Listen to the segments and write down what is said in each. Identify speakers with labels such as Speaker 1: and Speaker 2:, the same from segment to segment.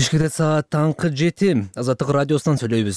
Speaker 1: Бишкекте саат таңкы 7. Азаттык радиосунан сүйлөйбүз.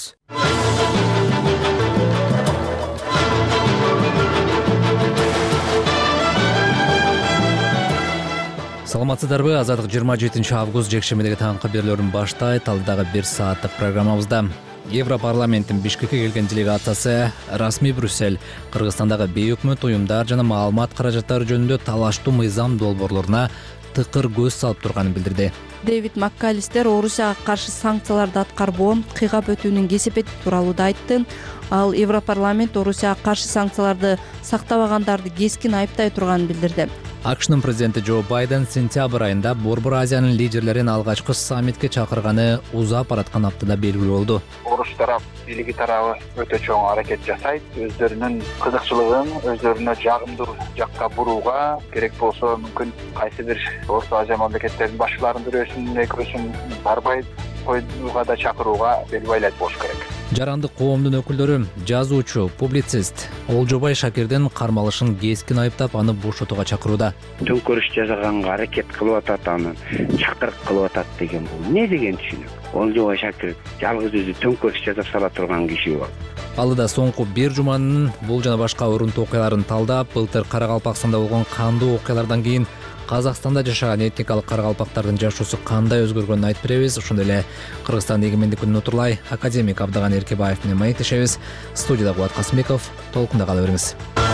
Speaker 1: Саламатсыздарбы? Азаттык 27 август жекшембидеги таңкы берүүлөрүн баштайт. Алдагы 1 сааттык программабызда Европарламенттин Бишкекке келген делегациясы расмий Брюссель Кыргызстандагы бейөкмөт уюмдар жана маалымат каражаттары жөнүндө талаштуу мыйзам долбоорлоруна тыкыр көз салып турганын билдирди.
Speaker 2: Дэвид Маккалистер Орусияга каршы санкцияларды аткарбоо, кыйгап өтүүнүн кесепети тууралуу да айтты. Ал Европарламент Орусияга каршы санкцияларды сактабагандарды кескин айыптай турганын билдирди.
Speaker 1: АКШнын президенти Джо Байден сентябрь айында Борбор Азиянын лидерлерин алгачкы саммитке чакырганы узап бараткан аптада белгилүү болду.
Speaker 3: Оруш тарап бийлиги тарабы өтө чоң аракет жасайт. Өздөрүнүн кызыкчылыгын өздөрүнө жагымдуу жакка бурууга, керек болсо мүмкүн кайсы бир Орто Азия мамлекеттеринин башчыларын бирөөсүн, экөөсүн барбай коюуга да чакырууга бел байлайт болуш керек.
Speaker 1: Жарандык коомдун өкүлдөрү жазуучу, публицист Олжобай Шакирдин кармалышын кескин айыптап, аны бошотууга чакырууда.
Speaker 4: Төңкөрүш жасаганга аракет кылып атат, аны чакырык кылып атат деген бул эмне деген түшүнүк? Олжобай Шакир жалгыз өзү төңкөрүш жасап сала турган киши бол.
Speaker 1: Ал да соңку бир жуманын бул жана башка урунтуу окуяларын талдап, былтыр Карагалпакстанда болгон кандуу окуялардан кийин Казакстанда жашаган этникалык карагалпактардын жашоосу кандай өзгөргөнүн айтып беребиз. Ошондой эле Кыргызстан эгемендик күнүн утурлай академик Абдаган Эркебаев менен маектешебиз. Студияда Кубат Касымбеков. Толкунда кала бериңиз.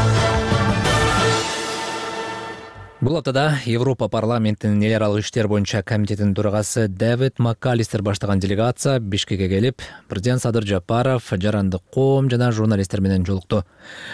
Speaker 1: Бул аптада Европа парламентинин эл аралык иштер боюнча комитетинин төрагасы Дэвид Маккалистер баштаган делегация Бишкекке келип, президент Садыр Жапаров, жарандык коом жана журналисттер менен жолукту.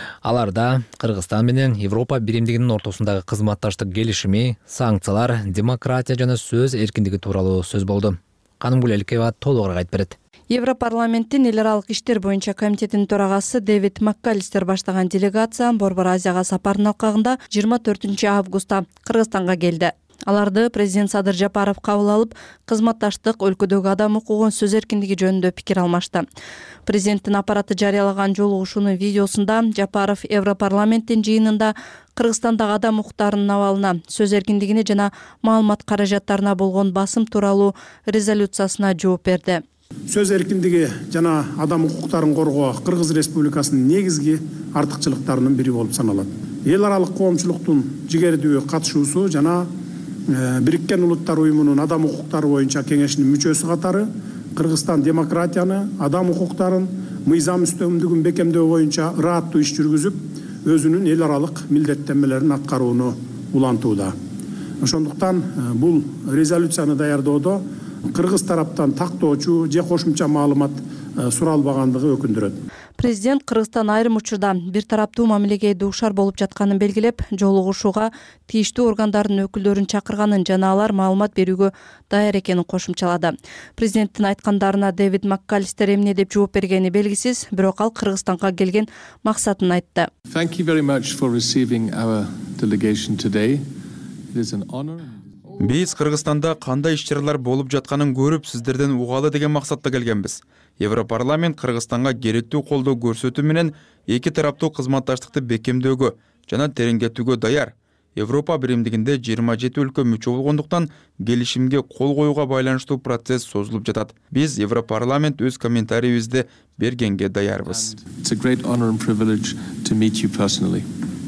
Speaker 1: Аларда Кыргызстан менен Европа биримдигинин ортосундагы кызматташтык келишими, санкциялар, демократия жана сөз эркиндиги тууралуу сөз болду. Канымгүл Элкеева толугураак айтып берет.
Speaker 2: Европарламенттин эл аралык иштер боюнча комитетинин төрагасы Дэвид Маккалистер баштаган делегация Борбор Азияга сапардын алкагында 24 августта Кыргызстанга келди. Аларды президент Садыр Жапаров кабыл алып, кызматташтык, өлкөдөгү адам укугун, сөз эркиндиги жөнүндө пикир алмашты. Президенттин аппараты жарыялаган жолугушуунун видеосунда Жапаров Европарламенттин жыйынында Кыргызстандагы адам укуктарынын абалына, сөз эркиндигине жана маалымат каражаттарына болгон басым тууралуу резолюциясына жооп берди.
Speaker 5: Сөз эркиндиги жана адам укуктарын коргоо Кыргыз Республикасынын негизги артыкчылыктарынын бири болуп саналат. Эл аралык коомчулуктун жигердүү катышуусу жана Бириккен Улуттар уюмунун адам укуктары боюнча кеңешинин мүчөсү катары Кыргызстан демократияны, адам укуктарын, мыйзам үстөмдүгүн бекемдөө боюнча ырааттуу иш жүргүзүп, өзүнүн эл аралык милдеттенмелерин аткарууну улантууда. Ошондуктан бул резолюцияны даярдоодо Кыргыз тараптан тактоочу же кошумча маалымат суралбагандыгы өкүндүрөт.
Speaker 2: Президент Кыргызстан айрым учурда бир тараптуу мамилеге дуушар болуп жатканын белгилеп, жолугушууга тийиштүү органдардын өкүлдөрүн чакырганын жана алар маалымат берүүгө даяр экенин кошумчалады. Президенттин айткандарына Дэвид Маккалистер эмне деп жооп бергени белгисиз, бирок ал Кыргызстанга келген максатын айтты.
Speaker 6: Thank you very much for receiving our delegation today. It is an honor.
Speaker 7: Биз Кыргызстанда кандай иш-чаралар болуп жатканын көрүп, сиздерден угалы деген максатта келгенбиз. Европарламент Кыргызстанга керектүү колдоо көрсөтүү менен эки тараптуу кызматташтыкты бекемдөөгө жана тереңдетүүгө даяр. Европа биримдигинде 27 өлкө мүчө болгондуктан келишимге кол коюуга байланыштуу процесс созулуп жатат. Биз Европарламент өз комментарийибизди бергенге даярбыз.
Speaker 6: It's a great honor and privilege to meet you personally.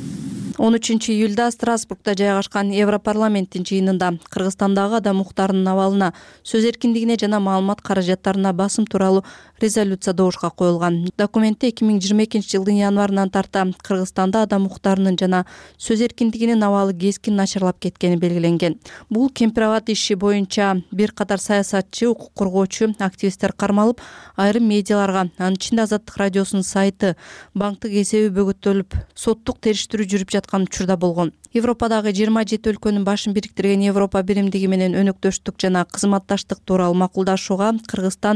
Speaker 2: 13 июлда Страсбургда жайгашкан Европарламенттин жыйынында Кыргызстандагы адам укуктарынын абалына, сөз эркиндигине жана маалымат каражаттарына басым тууралуу резолюция добушка коюлган. Документте 2022 жылдын январынан тарта Кыргызстанда адам укуктарынын жана сөз эркиндигинин абалы кескин начарлап кеткени белгиленген. Бул кемпирабад иши боюнча бир катар саясатчы, укук коргоочу, активисттер кармалып, айрым медиаларга, анын ичинде Азаттык радиосунун сайты, банктык эсеби бөгөттөлүп, соттук териштирүү жүрүп жаткан учурда болгон. Европадагы 27 өлкөнүн башын бириктирген Европа биримдиги менен өнөктөштүк жана кызматташтык тууралуу макулдашууга Кыргызстан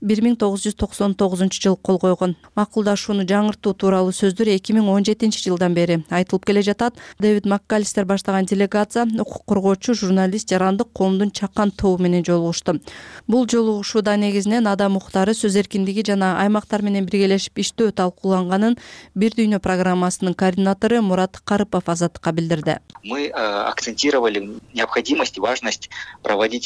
Speaker 2: 1999 жыл кол койгон. Макулдашууну жаңыртуу тууралуу сөздөр 2017 жылдан бери айтылып келе жатат. Дэвид Маккалистер баштаган делегация укук коргоочу, журналист, жарандык коомдун чакан тобу менен жолугушту. Бул жолугушууда негизинен адам укуктары, сөз эркиндиги жана аймактар менен биргелешип иштөө талкууланганын Бир дүйнө программасынын координатору Мурат Карыпов Азаттыкка билдирди.
Speaker 8: Мы акцентировали необходимость и важность проводить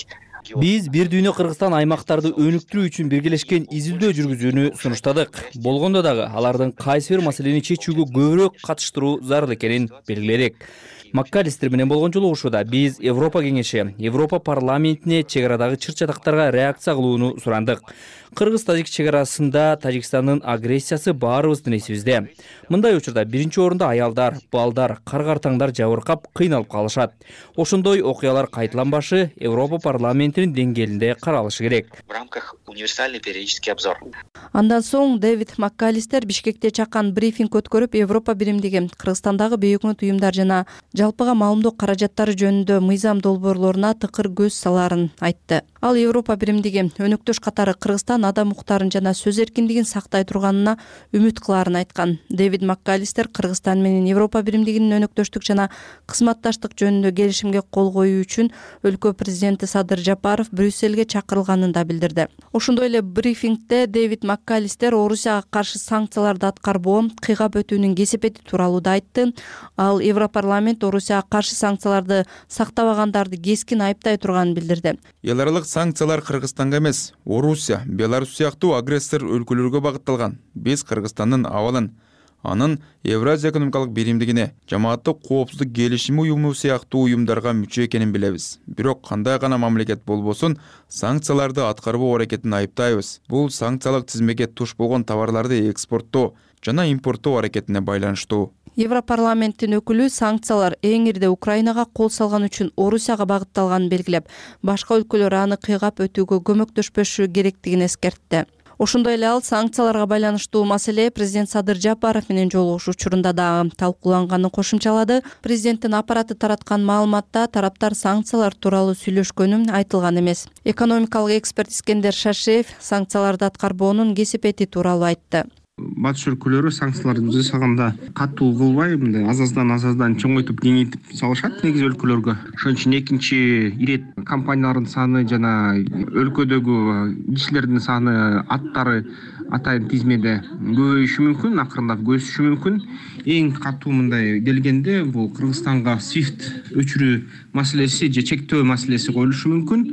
Speaker 8: Биз Бир Дүйнө Кыргызстан аймактарды өнүктүрүү үчүн биргелешкен изилдөө жүргүзүүнү сунуштадык. Болгондо дагы алардын кайсы бир маселени чечүүгө көбүрөөк катыштыруу зарыл экенин белгиледик. МакАлистер менен болгон жолугушууда биз Европа кеңеши, Европа парламентине чек арадагы чыр-чатактарга реакция кылууну сурандык. Кыргыз-тажик чек арасында Тажикстандын агрессиясы баарыбыздын эсибизде. Мындай учурда биринчи орунда аялдар, балдар, кар-картаңдар жабыркап, кыйналып калышат. Ошондой окуялар кайталанбашы Европа парламентинин деңгээлинде каралышы керек.
Speaker 9: В рамках универсальный периодический обзор.
Speaker 2: Андан соң Дэвид МакАлистер Бишкекте чакан брифинг өткөрүп, Европа биримдиги, Кыргызстандагы бейөкмөт уюмдар жана жалпыга маалымдоо каражаттары жөнүндө мыйзам долбоорлоруна тыкыр көз саларын айтты. Ал Европа биримдиги өнөктөш катары Кыргызстан адам укуктарын жана сөз эркиндигин сактай турганына үмүт кылаарын айткан. Дэвид МакАлистер Кыргызстан менен Европа биримдигинин өнөктөштүк жана кызматташтык жөнүндө келишимге кол коюу үчүн өлкө президенти Садыр Жапаров Брюссельге чакырылганын да билдирди. Ошондой эле брифингде Дэвид МакАлистер Орусияга каршы санкцияларды аткарбоо, кыйгап өтүүнүн кесепети тууралуу да айтты. Ал Европарламент Орусияга каршы санкцияларды сактабагандарды кескин айыптай турганын билдирди.
Speaker 7: Эл аралык санкциялар Кыргызстанга эмес, Орусия, Беларусь сыяктуу агрессор өлкөлөргө багытталган. Биз Кыргызстандын абалын, анын Евразия экономикалык биримдигине, жамааттык коопсуздук келишими уюму сыяктуу уюмдарга мүчө экенин билебиз. Бирок кандай гана мамлекет болбосун, санкцияларды аткарбоо аракетин айыптайбыз. Бул санкциялык тизмеге туш болгон товарларды экспорттоо жана импорттоо аракетине байланыштуу.
Speaker 2: Европарламенттин өкүлү санкциялар эң ирде Украинага кол салган үчүн Орусияга багытталганын белгилеп, башка өлкөлөр аны кыйгап өтүүгө көмөктөшпөшү керектигин эскертти. Ошондой эле ал санкцияларга байланыштуу маселе президент Садыр Жапаров менен жолугушуу учурунда дагы талкууланганын кошумчалады. Президенттин аппараты тараткан маалыматта тараптар санкциялар тууралуу сүйлөшкөнү айтылган эмес. Экономикалык эксперт Искендер Шашеев санкцияларды аткарбоонун кесепети тууралуу айтты.
Speaker 10: Батыш өлкөлөрү санкцияларды жасаганда катуу кылбай, мындай азаздан чоңойтуп кеңейтип салышат негизи өлкөлөргө. Ошон үчүн экинчи ирет компаниялардын саны жана өлкөдөгү кишилердин саны, аттары атайын тизмеде көбөйүшү мүмкүн, акырындап өсүшү мүмкүн. Эң катуу мындай келгенде бул Кыргызстанга SWIFT өчүрүү маселеси же чектөө маселеси коюлушу мүмкүн.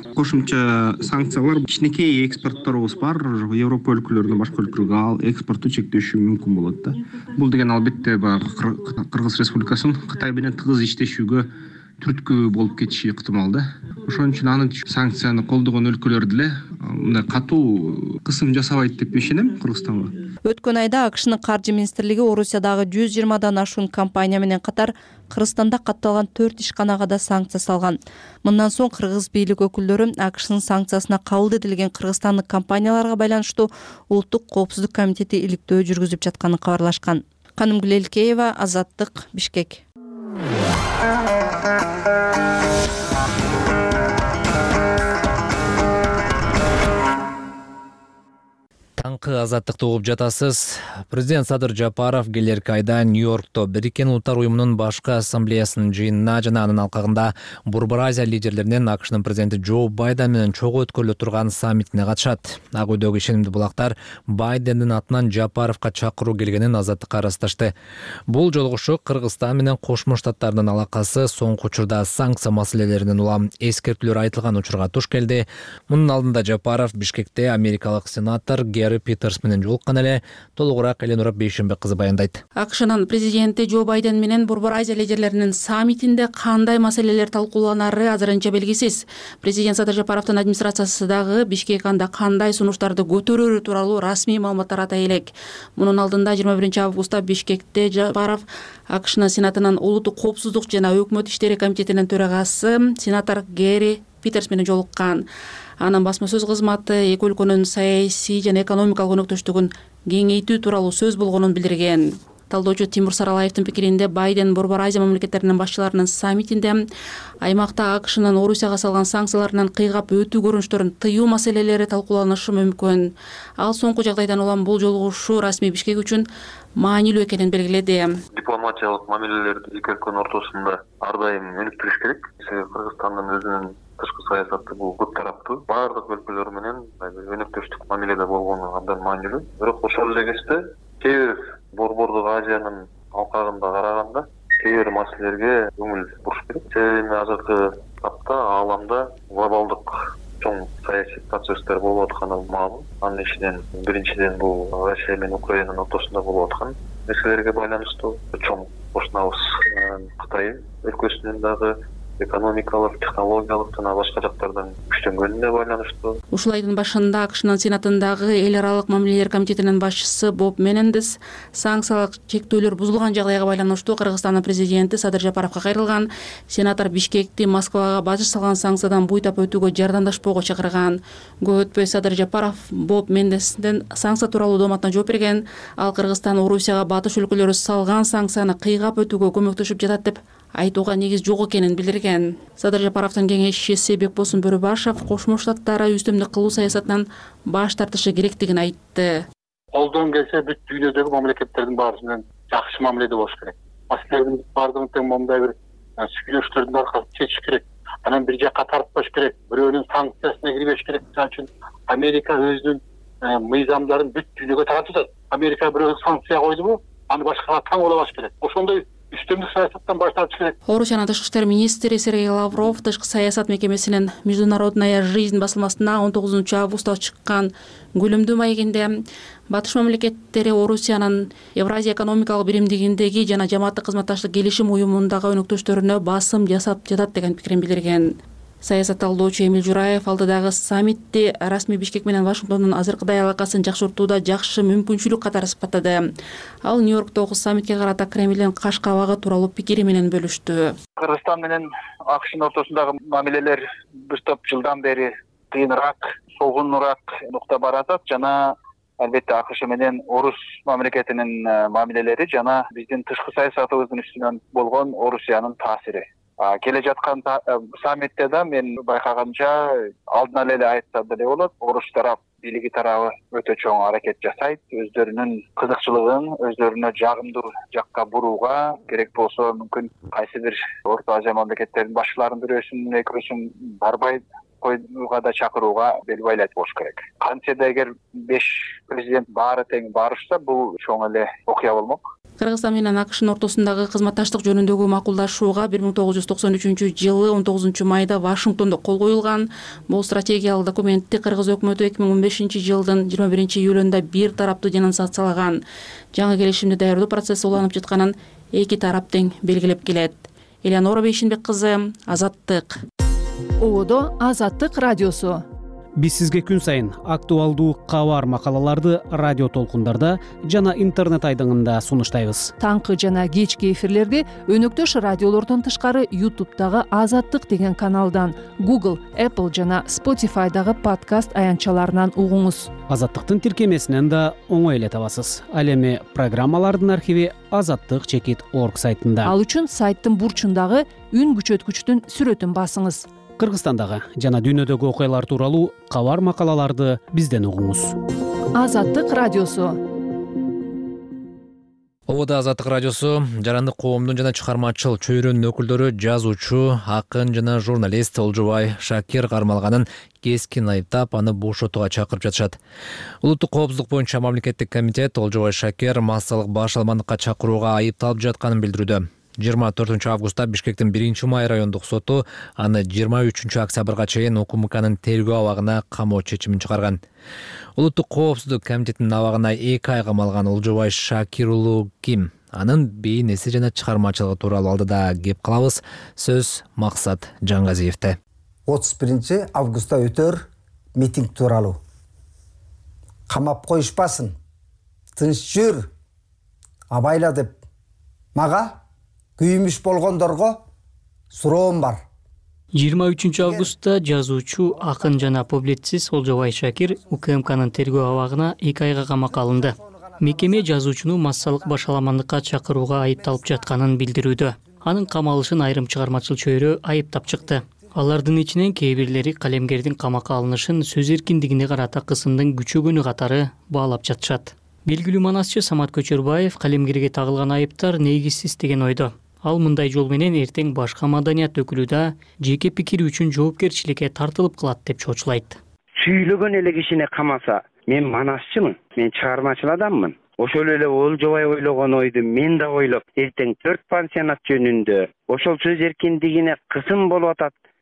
Speaker 10: Кошумча санкциялар кичинекей экспортторубуз бар, Европа өлкөлөрүнөн башка өлкөлөргө ал экспортту чектеши мүмкүн болот да. Бул деген албетте Кыргыз Республикасынын Кытай менен тыгыз иштешүүгө түрткү болуп кетиши ыктымал да. Ошон үчүн аны санкцияны колдогон өлкөлөр деле мындай катуу кысым жасабайт деп ишенем Кыргызстанга.
Speaker 2: Өткөн айда АКШнын каржы министрлиги Орусиядагы 120дан ашуун компания менен катар Кыргызстанда катталган 4 ишканага да санкция салган. Мындан соң кыргыз бийлик өкүлдөрү АКШнын санкциясына кабыл этилген кыргызстандык компанияларга байланыштуу Улуттук коопсуздук комитети иликтөө жүргүзүп жатканын кабарлашкан. Канымгүл Элкеева, Азаттык, Бишкек.
Speaker 1: Таңкы азаттыкты угуп жатасыз. Президент Садыр Жапаров келерки айда Нью-Йоркто Бириккен Улуттар уюмунун башкы ассамблеясынын жыйынына жана анын алкагында Борбор Азия лидерлеринен АКШнын президенти Джо Байден менен чогуу өткөрүлө турган саммитине катышат. Ак үйдөгү ишенимдүү булактар Байдендин атынан Жапаровго чакыруу келгенин азаттыкка ырасташты. Бул жолугушуу Кыргызстан менен Кошмо Штаттардын алакасы соңку учурда санкция маселелеринен улам эскертүүлөр айтылган учурга туш келди. Мунун алдында Жапаров Бишкекте америкалык сенатор Гэри Питерс менен жолуккан эле. Толугураак Эленора Бейшенбек кызы баяндайт.
Speaker 11: АКШнын президенти Джо Байден менен Борбор Азия лидерлеринин саммитинде кандай маселелер талкууланары азырынча белгисиз. Президент Садыр Жапаровдун администрациясы дагы Бишкек анда кандай сунуштарды көтөрөрү тууралуу расмий маалыматтар атай элек. Мунун алдында 21 августта Бишкекте Жапаров АКШнын сенатынын улуттук коопсуздук жана өкмөт иштери комитетинин төрагасы сенатор Гэри Питерс менен жолуккан. Анын басма сөз кызматы эки өлкөнүн саясий жана экономикалык өнөктөштүгүн кеңейтүү тууралуу сөз болгонун билдирген. Талдоочу Тимур Саралаевдин пикиринде Байден Борбор Азия мамлекеттеринин башчыларынын саммитинде аймакта АКШнын Орусияга салган санкцияларынан кыйгап өтүү көрүнүштөрүн тыюу маселелери талкууланышы мүмкүн. Ал соңку жагдайдан улам бул жолугушуу расмий Бишкек үчүн маанилүү экенин белгиледи.
Speaker 12: Дипломатиялык мамилелерди эки өлкөнүн ортосунда ар дайым өнүктүрүш керек. Кыргызстандын өзүнүн тышкы саясаты бул көп тараптуу. Бардык өлкөлөр менен өнүктүштүк мамиледе болгону абдан маанилүү. Бирок ошол эле кезде кээ бир Борбордук Азиянын алкагында караганда кээ бир маселелерге көңүл буруш керек. Себеби азыркы тапта ааламда глобалдык процесстер болуп атканы маалым. Анын ичинен биринчиден бул Россия менен Украинанын ортосунда болуп аткан нерселерге байланыштуу. Чоң кошунабыз Кытай өлкөсүнүн дагы экономикалык, технологиялык жана башка жактардан күчтөнгөнүнө байланыштуу.
Speaker 11: Ушул айдын башында АКШнын Сенатындагы эл аралык мамилелер комитетинин башчысы Боб Менендес санкциялык чектөөлөр бузулган жагдайга байланыштуу Кыргызстандын президенти Садыр Жапаровго кайрылган. Сенатор Бишкекти Москвага бажы салган санкциядан буйтап өтүүгө жардамдашпоого чакырган. Көп өтпөй Садыр Жапаров Боб Менендестин санкция тууралуу дооматына жооп берген. Ал Кыргызстан Орусияга батыш өлкөлөрү салган санкцияны кыйгап өтүүгө көмөктөшүп жатат деп айтууга негиз жок экенин билдирген. Садыр Жапаровдун кеңешчиси Бекбосун Бөрөбашев Кошмо Штаттар үстөмдүк кылуу саясатынан баш тартышы керектигин айтты.
Speaker 13: Колдон келсе бүт дүйнөдөгү мамлекеттердин баары менен жакшы мамиледе болуш керек. Маселелердин баардыгын тең мындай бир сүйлөшүүлөрдүн аркасында чечиш керек. Анан бир жакка тартпаш керек. Бирөөнүн санкциясына кирбеш керек. Мисалы үчүн Америка өзүнүн мыйзамдарын бүт дүйнөгө таратып атат. Америка бирөө санкция койдубу, аны башкага таң болобаш керек. Ошондой үстөмдүк саясаттан баш тартыш керек.
Speaker 11: Орусиянын тышкы иштер министри Сергей Лавров тышкы саясат мекемесинин Международная жизнь басылмасына 19 августта чыккан күлүмдүү маегинде батыш мамлекеттери Орусиянын Евразия экономикалык биримдигиндеги жана жамааттык кызматташтык келишим уюмундагы өнөктөштөрүнө басым жасап жатат деген пикирин билдирген. Саясат талдоочу Эмил Жураев алдыдагы саммитти расмий Бишкек менен Вашингтондун азыркыдай алакасын жакшыртууда жакшы мүмкүнчүлүк катары сыпаттады. Ал Нью-Йорктогу саммитке карата Кремлдин каш кабагы тууралуу пикири менен бөлүштү.
Speaker 3: Кыргызстан менен АКШнын ортосундагы мамилелер бир топ жылдан бери кыйыныраак, солгунураак нукта баратат жана албетте АКШ менен Орус мамлекетинин мамилелери жана биздин тышкы саясатыбыздын үстүнөн болгон Орусиянын таасири. Келе жаткан саммитте да мен байкаганча алдынан эле айтса деле болот. Орус тарап бийлиги тарабы өтө чоң аракет жасайт. Өздөрүнүн кызыкчылыгын өздөрүнө жагымдуу жакка бурууга, керек болсо мүмкүн кайсы бир Орто Азия мамлекеттеринин башчыларынын бирөөсүн, экөөсүн барбай койууга да чакырууга бел байлайт болуш керек. Кантсе да эгер 5 президент баары тең барышса, бул чоң эле окуя болмок.
Speaker 11: Кыргызстан менен АКШнын ортосундагы кызматташтык жөнүндөгү макулдашууга 1993 жылы 19 майда Вашингтондо кол коюлган. Бул стратегиялык документти Кыргыз өкмөтү 2015 жылдын 21 июлунда бир тараптуу денонсациялаган. Жаңы келишимди даярдоо процесси уланып жатканын эки тарап тең белгилеп келет. Элеонора Бейшинбек кызы, Азаттык.
Speaker 14: Ободо Азаттык радиосу.
Speaker 15: Биз сизге күн сайын актуалдуу кабар макалаларды радио толкундарда жана интернет айдыңында сунуштайбыз.
Speaker 14: Таңкы жана кечки эфирлерди өнөктөш радиолордон тышкары YouTube'дагы Азаттык деген каналдан, Google, Apple жана Spotify'дагы подкаст аянтчаларынан угуңуз.
Speaker 15: Азаттыктын тиркемесинен да оңой эле табасыз. Ал эми программалардын архиви azattik.org сайтында.
Speaker 14: Ал үчүн сайттын бурчундагы үн күчөткүчтүн сүрөтүн басыңыз.
Speaker 15: Кыргызстандагы жана дүйнөдөгү окуялар тууралуу кабар макалаларды бизден угуңуз.
Speaker 14: Азаттык радиосу.
Speaker 1: Ободо Азаттык радиосу жарандык коомдун жана чыгармачыл чөйрөнүн өкүлдөрү жазуучу, акын жана журналист Олжобай Шакир кармалганын кескин айыптап, аны бошотууга чакырып жатышат. Улуттук коопсуздук боюнча мамлекеттик комитет Олжобай Шакир массалык баш алмандыкка чакырууга айыпталып жатканын билдирүүдө. 24 августта Бишкектин 1-май райондук соту аны 23 октябрга чейин УКМКнын тергөө абагына камоо чечимин чыгарган. Улуттук коопсуздук комитетинин абагына 2 ай камалган Олжобай Шакир уулу ким? Анын бейнеси жана чыгармачылыгы тууралуу алдыда кеп калабыз. Сөз Максат Жангазиевде.
Speaker 16: 31 августта өтөр митинг тууралуу. Камап коюшпасын. Тынч жүр. Абайла деп мага күйүмүш болгондорго суроом бар.
Speaker 17: 23 августта жазуучу, акын жана публицист Олжобай Шакир УКМКнын тергөө абагына 2 айга камакка алынды. Мекеме жазуучуну массалык башаламандыкка чакырууга айыпталып жатканын билдирүүдө. Анын камалышын айрым чыгармачыл чөйрө айыптап чыкты. Алардын ичинен кээ бирлери калемгердин камакка алынышын сөз эркиндигине карата кысымдын күчөгөнү катары баалап жатышат. Белгилүү манасчы Самат Көчөрбаев калемгерге тагылган айыптар негизсиз деген ойдо. Ал мындай жол менен эртең башка маданият өкүлү да жеке пикири үчүн жоопкерчиликке тартылып калат деп чочулайт.
Speaker 4: Сүйлөгөн эле кишини камаса, мен манасчымын, мен чыгармачыл адаммын. Ошол эле Олжобай ойлогон ойду мен да ойлоп, эртең 4 пансионат жөнүндө ошол сөз эркиндигине кысым болуп атат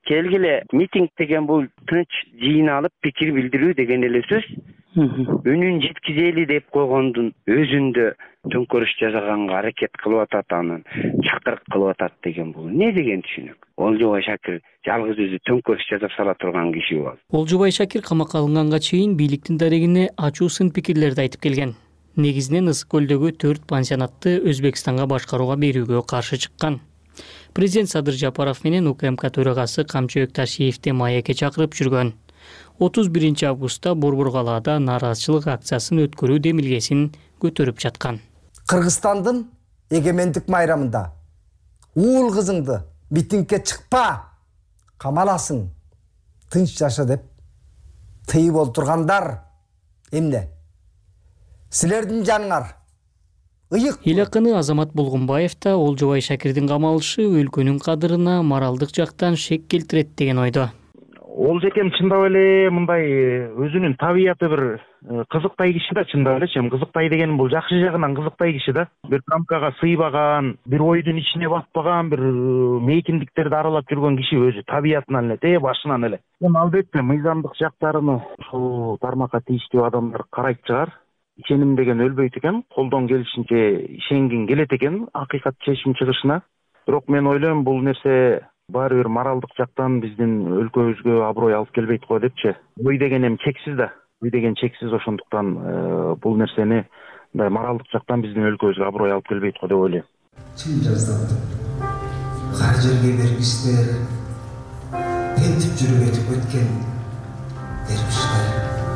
Speaker 4: келгиле митинг деген бул тынч жыйналып пикир билдирүү деген эле сөз. Үнүн жеткизели деп койгондун өзүндө төңкөрүш жасаганга аракет кылып атат, анын чакырык кылып атат деген бул эмне деген түшүнүк? Олжобай Шакир жалгыз өзү төңкөрүш жасап сала турган киши бол.
Speaker 17: Олжобай Шакир камакка алынганга чейин бийликтин дарегине ачуу сын пикирлерди айтып келген. Негизинен Ысык көлдөгү 4 пансионатты Өзбекстанга башкарууга берүүгө каршы чыккан. Президент Садыр Жапаров менен УКМК төрагасы Камчыбек Ташиевди маекке чакырып жүргөн. 31 августта Борбор калаада нааразычылык акциясын өткөрүү демилгесин көтөрүп жаткан.
Speaker 16: Кыргызстандын эгемендик майрамында уул кызыңды митингге чыкпа, камаласың, тынч жаша деп тыйып олтургандар эмне? Силердин жаныңар ыйык.
Speaker 17: Эл акыны Азамат Болгунбаев да Олжобай Шакирдин камалышы өлкөнүн кадырына моралдык жактан шек келтирет деген ойдо.
Speaker 18: Олжекем чындап эле мындай өзүнүн табияты бир кызыктай киши да, чындап эле чем кызыктай дегеним бул жакшы жагынан кызыктай киши да. Бир рамкага сыйбаган, бир ойдун ичине батпаган, бир мейкиндиктерди аралап жүргөн киши өзү табиятынан эле, башынан эле. Албетте мыйзамдык жактарыны ушул тармакка тийиштүү адамдар карайт чыгар. Ишеним деген өлбөйт экен, колдон келишинче ишенгин келет экен акыйкат чечим чыгышына. Бирок мен ойлойм бул нерсе баары бир моралдык жактан биздин өлкөбүзгө аброй алып келбейт го депчи. Ой деген эми чексиз да. Ой деген чексиз, ошондуктан бул нерсени мындай моралдык жактан биздин өлкөбүзгө аброй алып келбейт го деп ойлойм.
Speaker 19: Чын жаздап кар жерге бергичтер, ентип жүрүп өтүп өткөн дербиштер.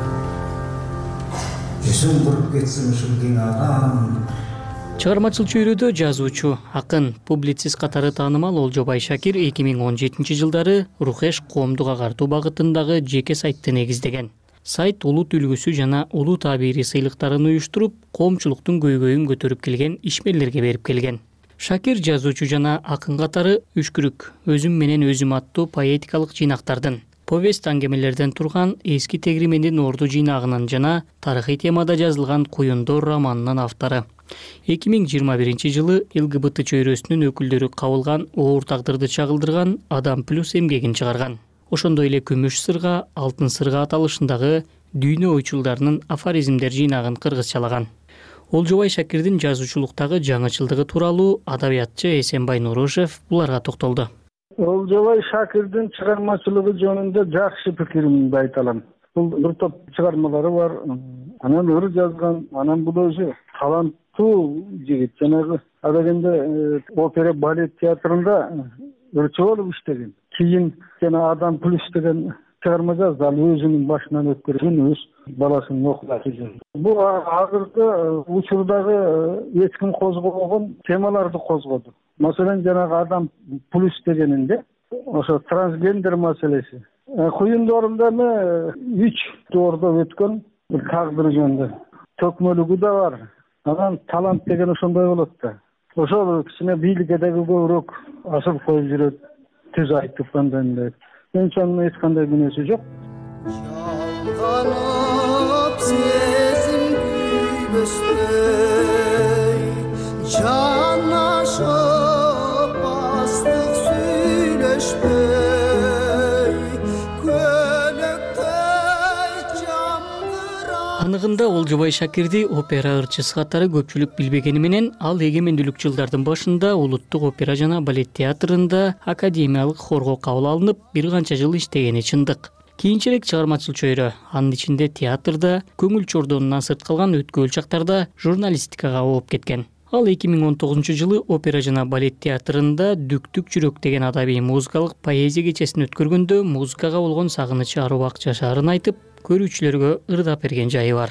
Speaker 19: Жүзүң куруп кетсин ушул кең адам.
Speaker 17: Чыгармачыл чөйрөдө жазуучу, акын, публицист катары таанымал Олжобай Шакир 2017 жылдары Рухеш коомдук агартуу багытындагы жеке сайтты негиздеген. Сайт улут үлгүсү жана улуу табири сыйлыктарын уюштуруп, коомчулуктун көйгөйүн көтөрүп келген ишмерлерге берип келген. Шакир жазуучу жана акын катары Үшкүрүк, өзүм менен өзүм аттуу поэтикалык жыйнактардын, повесть аңгемелерден турган Эски тегримендин орду жыйнагынын жана тарыхый темада жазылган Куюндор романынын автору. 2021 жылы ЛГБТ чөйрөсүнүн өкүлдөрү кабылган оор тагдырды чагылдырган Адам плюс эмгегин чыгарган. Ошондой эле Күмүш сырга, Алтын сырга аталышындагы дүйнө ойчулдарынын афоризмдер жыйнагын кыргызчалаган. Олжобай Шакирдин жазуучулуктагы жаңычылдыгы тууралуу адабиятчы Эсенбай Нурушев буларга токтолду.
Speaker 20: Олжобай Шакирдин чыгармачылыгы жөнүндө жакшы пикиримди айта алам. Бул бир топ чыгармалары бар. Анан ыр жазган, анан бул өзү таланттуу жигит. Жанагы адегенде опера балет театрында ырчы болуп иштеген. Кийин жана Адам плюс деген чыгарма жазды. Ал өзүнүн башынан өткөргөн өз баласынын окуясы. Бул азыркы учурдагы эч ким козгобогон темаларды козгоду. Маселен жанагы Адам плюс дегенинде ошо трансгендер маселеси. Куюндорунда 3 доордо өткөн тагдыр жөнүндө төкмөлүгү да бар. Анан талант деген ошондой болот да. Ошол кичине бийликке дагы көбүрөөк асыл коюп жүрөт. Түз айтып андайдай. Менчен эч кандай мүнөсү жок. Жалганып сезим күйбөстөй, жанашып бастык сүйлөшпөй, көлөктөй жамгыра. Аныгында Олжобай Шакирди опера ырчысы катары көпчүлүк билбегени менен ал эгемендүүлүк жылдардын башында Улуттук опера жана балет театрында академиялык хорго кабыл алынып, бир канча жыл иштегени чындык. Кийинчерээк чыгармачыл чөйрө, анын ичинде театрда, көңүл чордонунан сырт калган өткөл чактарда журналистикага ооп кеткен. Ал 2019 жылы опера жана балет театрында Дүктүк жүрөк деген адабий музыкалык поэзия кечесин өткөргөндө музыкага болгон сагынычы арубак жашаарын айтып, көрүүчүлөргө ырдап берген жайы бар.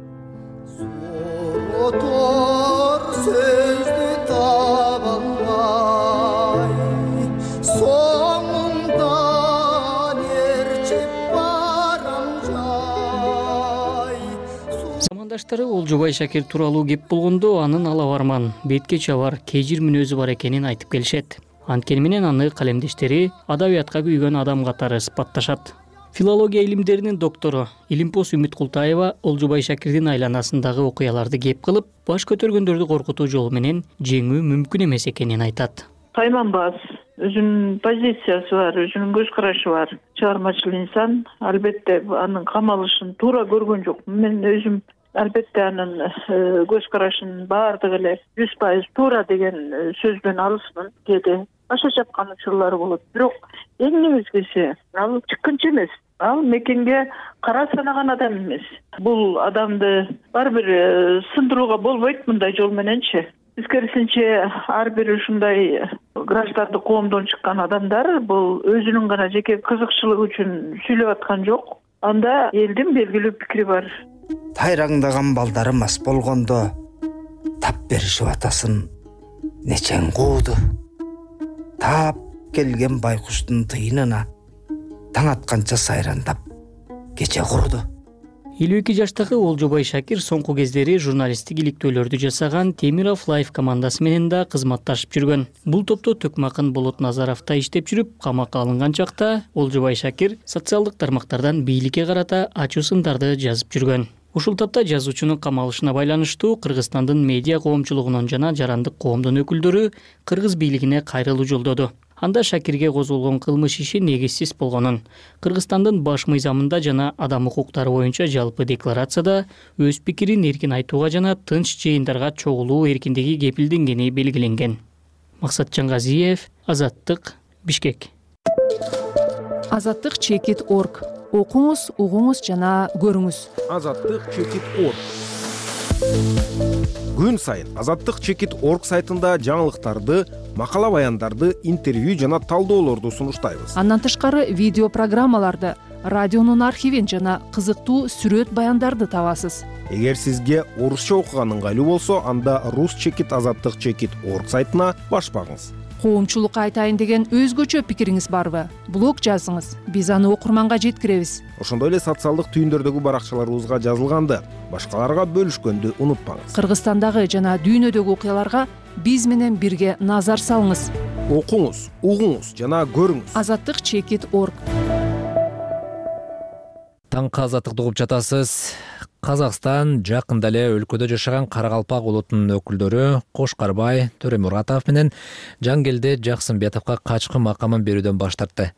Speaker 20: Замандаштары Олжобай Шакир тууралуу кеп болгондо анын алабарман, бетке чабар, кежир мүнөзү бар экенин айтып келишет. Анткени менен аны калемдештери адабиятка күйгөн адам катары сыпатташат. Филология илимдеринин доктору Илимпос Үмүт Култаева Олжобай Шакирдин айланасындагы окуяларды кеп кылып, баш көтөргөндөрдү коркутуу жолу менен жеңүү мүмкүн эмес экенин айтат.
Speaker 21: тайманбас, өзүнүн позициясы бар, өзүнүн көз карашы бар. Чыгармачыл инсан, албетте анын камалышын туура көргөн жокмун. Мен өзүм албетте анын көз карашынын баардыгы эле 100% туура деген сөзбөн алысмын. Кээде аша чапкан учурлары болот. Бирок эң негизгиси ал чыккынчы эмес. Ал мекенге кара санаган адам эмес. Бул адамды ар бир сындырууга болбойт мындай жол мененчи. Тескерисинче ар бир ушундай гражданды коомдон чыккан адамдар бул өзүнүн гана жеке кызыкчылыгы үчүн сүйлөп аткан жок. Анда элдин белгилүү пикири бар.
Speaker 16: Тайраңдаган балдары мас болгондо тап беришип атасын нечең кууду. Таап келген байкуштун тыйынына таң атканча сайрандап кече курду.
Speaker 17: 52 жаштагы Олжобай Шакир соңку кездери журналисттик иликтөөлөрдү жасаган Темиров Лайф командасы менен да кызматташып жүргөн. Бул топто Төкмакын Болот Назаровда иштеп жүрүп, камакка алынган чакта Олжобай Шакир социалдык тармактардан бийликке карата ачуу сындарды жазып жүргөн. Ушул тапта жазуучунун камалышына байланыштуу Кыргызстандын медиа коомчулугунун жана жарандык коомдун өкүлдөрү Кыргыз бийлигине кайрылуу жолдоду. Анда Шакирге козголгон кылмыш иши негизсиз болгонун, Кыргызстандын баш мыйзамында жана адам укуктары боюнча жалпы декларацияда өз пикирин эркин айтууга жана тынч жыйындарга чогулуу эркиндиги кепилденгени белгиленген. Максат Жаңгазиев, Азаттык, Бишкек.
Speaker 14: Азаттык.org. Окуңуз, угуңуз жана көрүңүз.
Speaker 22: Азаттык.org. Күн сайын Азаттык.org сайтында жаңылыктарды, макала баяндарды, интервью жана талдоолорду сунуштайбыз.
Speaker 14: Андан тышкары видео программаларды, радионун архивин жана кызыктуу сүрөт баяндарды табасыз.
Speaker 22: Эгер сизге орусча окуган ыңгайлуу болсо, анда Азаттык.org сайтына баш багыңыз.
Speaker 14: Коомчулукка айтайын деген өзгөчө пикириңиз барбы? Блог жазыңыз, биз аны окурманга жеткиребиз.
Speaker 22: Ошондой эле социалдык түйүндөрдөгү баракчаларыбызга жазылганды башкаларга бөлүшкөндү унутпаңыз.
Speaker 14: Кыргызстандагы жана дүйнөдөгү окуяларга биз менен бирге назар салыңыз.
Speaker 22: Окуңуз, угуңуз жана көрүңүз.
Speaker 14: Азаттык.org.
Speaker 1: Таңкы азаттыкты угуп жатасыз. Казакстан жакында эле өлкөдө жашаган Каракалпак улутунун өкүлдөрү Кошкарбай, Төремуратов менен Жангелди Жаксымбетовго качкы макамын берүүдөн баш тартты.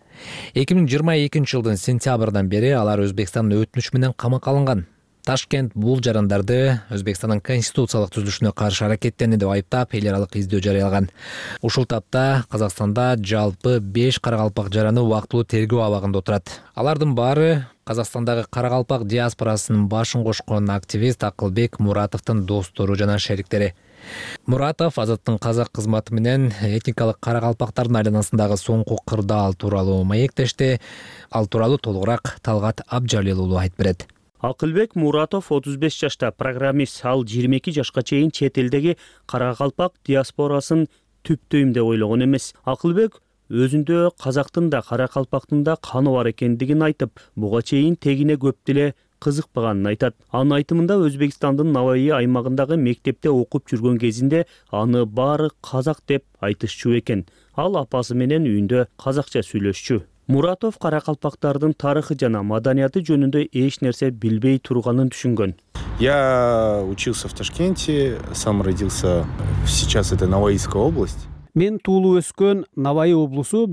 Speaker 1: 2022 жылдын сентябрынан бери алар Өзбекстандын өтүнүчү менен камакка алынган. Ташкент бул жарандарды Өзбекстандын конституциялык түзүлүшүнө каршы аракеттенди деп айыптап эл аралык издөө жарыялаган. Ушул тапта Казакстанда жалпы 5 каракалпак жараны убактылуу тергөө абагында отурат. Алардын баары Казакстандагы каракалпак диаспорасынын башын кошкон активист Акылбек Муратовдун достору жана шериктери. Муратов Азаттын казак кызматы менен этникалык каракалпактардын айланасындагы соңку кырдаал тууралуу маектешти. Ал тууралуу толугураак Талгат Абжалил уулу айтып берет.
Speaker 23: Акылбек Муратов 35 жашта программист, ал 22 жашка чейин чет элдеги каракалпак диаспорасын түптөйм деп ойлогон эмес. Акылбек өзүндө казактын да каракалпактын да каны бар экендигин айтып, буга чейин тегине көп деле кызыкпаганын айтат. Анын айтымында Өзбекстандын Наваи аймагындагы мектепте окуп жүргөн кезинде аны баары казак деп айтышчу экен. Ал апасы менен үйүндө казакча сүйлөшчү. Муратов каракалпактардын тарыхы жана маданияты жөнүндө эч нерсе билбей турганын түшүнгөн.
Speaker 22: Я учился в Ташкенте, сам родился, сейчас это Наваийская область.
Speaker 15: Мен туулуп өскөн Наваи облусу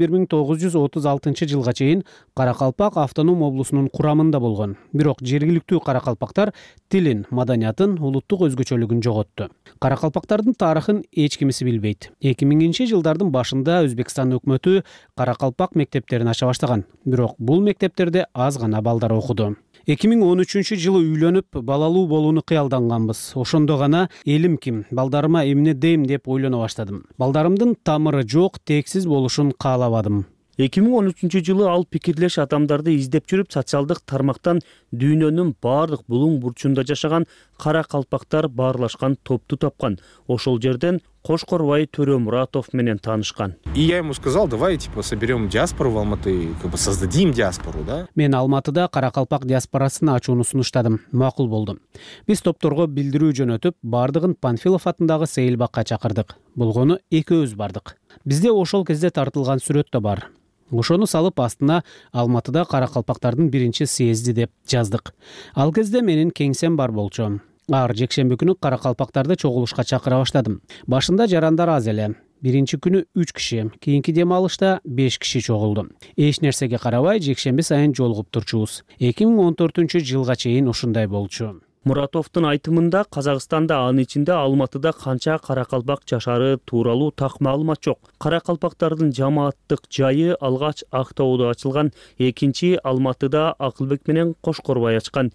Speaker 15: 1936 жылга чейин Каракалпак автоном облусунун курамында болгон. Бирок жергиликтүү каракалпактар тилин, маданиятын, улуттук өзгөчөлүгүн жоготту. Каракалпактардын тарыхын эч кимиси билбейт. 2000-жылдардын башында Өзбекстан өкмөтү каракалпак мектептерин ача баштаган. Бирок бул мектептерде аз гана балдар окуду. 2013-жылы үйлөнүп, балалуу болууну кыялданганбыз. Ошондо гана элим ким, балдарыма эмне дейм деп ойлоно баштадым. Балдарымдын тамыры жок, тексиз болушун каалабадым.
Speaker 23: 2013-жылы ал пикирлеш адамдарды издеп жүрүп, социалдык тармактан дүйнөнүн бардык булуң бурчунда жашаган каракалпактар баарлашкан топту тапкан. Ошол жерден Кошкарбай Төремуратов менен таанышкан.
Speaker 22: И я ему сказал, давай соберем диаспору в Алматы, создадим диаспору, да?
Speaker 15: Мен Алматыда каракалпак диаспорасын ачууну сунуштадым. Макул болду. Биз топторго билдирүү жөнөтүп, бардыгын Панфилов атындагы Сейилбакка чакырдык. Болгону экөөбүз бардык. Бизде ошол кезде тартылган сүрөт да бар. Ошону салып астына Алматыда каракалпактардын биринчи съезди деп жаздык. Ал кезде менин кеңсем бар болчу. Ар жекшемби күнү каракалпактарды чогулушка чакыра баштадым. Башында жарандар аз эле. биринчи күнү 3 киши, кийинки дем алышта 5 киши чогулду. Эч нерсеге карабай жекшемби сайын жолугуп турчубуз. 2014-жылга чейин ушундай болчу.
Speaker 23: Муратовдун айтымында Казакстанда, анын ичинде Алматыда канча каракалпак жашары тууралуу так маалымат жок. Каракалпактардын жамааттык жайы алгач Актоодо ачылган, экинчи Алматыда Акылбек менен Кошкорбай ачкан.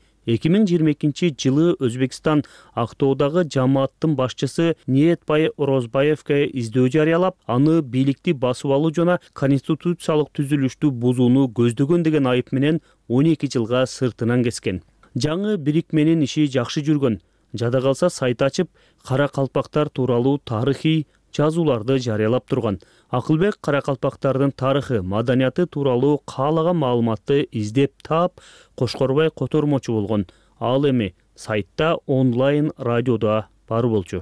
Speaker 23: 2022-жылы Өзбекстан Актоодагы жамааттын башчысы Ниетбай Орозбаевке издөө жарыялап, аны бийликти басып алуу жана конституциялык түзүлүштү бузууну көздөгөн деген айып менен 12 жылга сыртынан кескен. Жаңы бирикменин иши жакшы жүргөн. Жада калса сайт ачып, каракалпактар тууралуу тарыхый жазууларды жарыялап турган. Акылбек каракалпактардын тарыхы, маданияты тууралуу каалаган маалыматты издеп таап, Кошкорбай котормочу болгон. Ал эми сайтта онлайн радиодо бар болчу.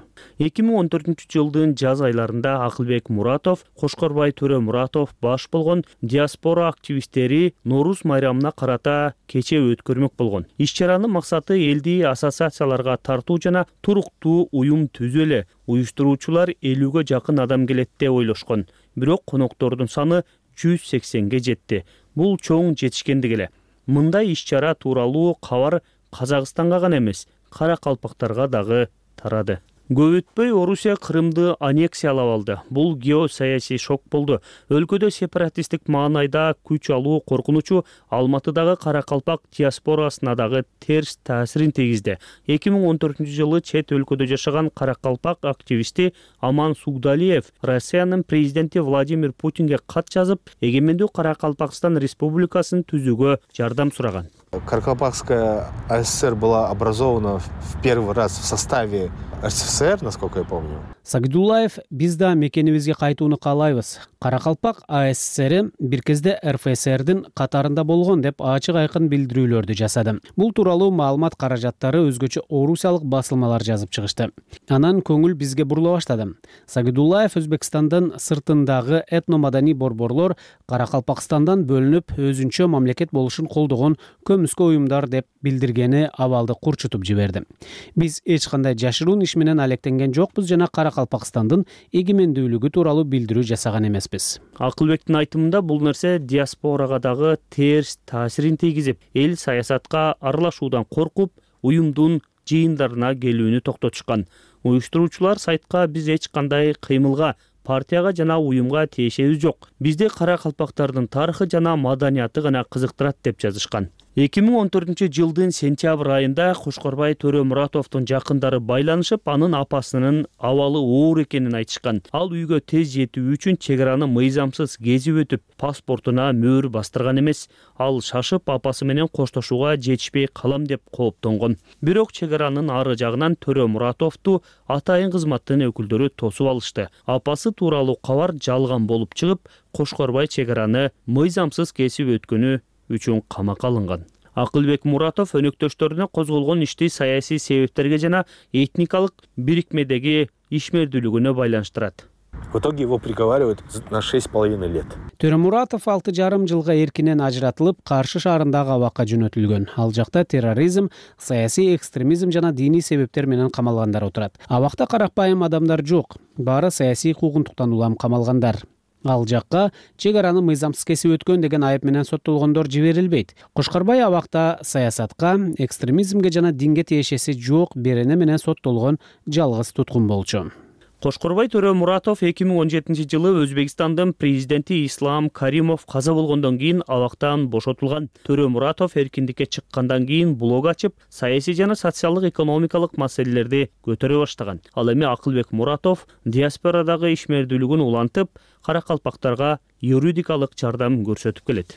Speaker 23: 2014-жылдын жаз айларында Акылбек Муратов, Кошкорбай Төрө Муратов баш болгон диаспора активисттери Нооруз майрамына карата кече өткөрмөк болгон. Иш-чаранын максаты элди ассоциацияларга тартуу жана туруктуу уюм түзүү эле. Уюштуруучулар 50ге жакын адам келет деп ойлошкон. Бирок коноктордун саны 180ге жетти. Бул чоң жетишкендик эле. Мындай иш-чара тууралуу кабар Казакстанга гана эмес, каракалпактарга дагы тарады. Көп өтпөй Орусия Крымды аннексиялап алды. Бул геосаясий шок болду. Өлкөдө сепаратисттик маанайда күч алуу коркунучу Алматыдагы каракалпак диаспорасына дагы терс таасирин тийгизди. 2014-жылы чет өлкөдө жашаган каракалпак активисти Аман Сугдалиев Россиянын президенти Владимир Путинге кат жазып, эгемендүү Каракалпакстан республикасын түзүүгө жардам сураган.
Speaker 5: Каракалпакская ССР была образована в первый раз в составе РСФСР, насколько я помню.
Speaker 15: Сагидуллаев, биз да мекенибизге кайтууну каалайбыз. Каракалпак АССР бир кезде РФСРдин катарында болгон деп ачык айкын билдирүүлөрдү жасады. Бул тууралуу маалымат каражаттары өзгөчө орусиялык басылмалар жазып чыгышты. Анан көңүл бизге бурула баштады. Сагидуллаев Өзбекстандын сыртындагы этномаданий борборлор Каракалпакстандан бөлүнүп өзүнчө мамлекет болушун колдогон көмүскө уюмдар деп билдиргени абалды курчутуп жиберди. Биз эч кандай жашыруун иш менен алектенген жокпуз жана Каракалпакстандын эгемендүүлүгү тууралуу билдирүү жасаган эмеспиз.
Speaker 23: Акылбектин айтымында бул нерсе диаспорага дагы терс таасирин тийгизип, эл саясатка аралашуудан коркуп, уюмдун жыйындарына келүүнү токтотушкан. Уюштуруучулар сайтка биз эч кандай кыймылга, партияга жана уюмга тиешебиз жок. Бизде каракалпактардын тарыхы жана маданияты гана кызыктырат деп жазышкан. 2014-жылдын сентябрь айында Кошкорбай Төрө Муратовдун жакындары байланышып, анын апасынын абалы оор экенин айтышкан. Ал үйгө тез жетүү үчүн чек араны мыйзамсыз кезип өтүп, паспортуна мөөр бастырган эмес. Ал шашып апасы менен коштошууга жетишпей калам деп кооптонгон. Бирок чек аранын ары жагынан Төрө Муратовду атайын кызматтын өкүлдөрү тосуп алышты. Апасы тууралуу кабар жалган болуп чыгып, Кошкорбай чек араны мыйзамсыз кесип өткөнү үчүн камакка алынган. Акылбек Муратов өнөктөштөрүнө козголгон ишти саясий себептерге жана этникалык бирикмедеги ишмердүүлүгүнө байланыштырат.
Speaker 5: В итоге его приговаривают на 6,5 лет.
Speaker 15: Төрө Муратов 6,5 жылга эркинен ажыратылып, Каршы шаарындагы абакка жөнөтүлгөн. Ал жакта терроризм, саясий экстремизм жана диний себептер менен камалгандар отурат. Абакта каракпайым адамдар жок. Баары саясий куугунтуктан улам камалгандар. Ал жакка чек араны мыйзамсыз кесип өткөн деген айып менен соттолгондор жиберилбейт. Кошкорбай абакта саясатка, экстремизмге жана динге тиешеси жок берене менен соттолгон жалгыз туткун болчу.
Speaker 23: Кошкорбай Төрө Муратов 2017-жылы Өзбекстандын президенти Ислам Каримов каза болгондон кийин абактан бошотулган. Төрө Муратов эркиндикке чыккандан кийин блог ачып, саясий жана социалдык экономикалык маселелерди көтөрө баштаган. Ал эми Акылбек Муратов диаспорадагы ишмердүүлүгүн улантып, каракалпактарга юридикалык жардам көрсөтүп келет.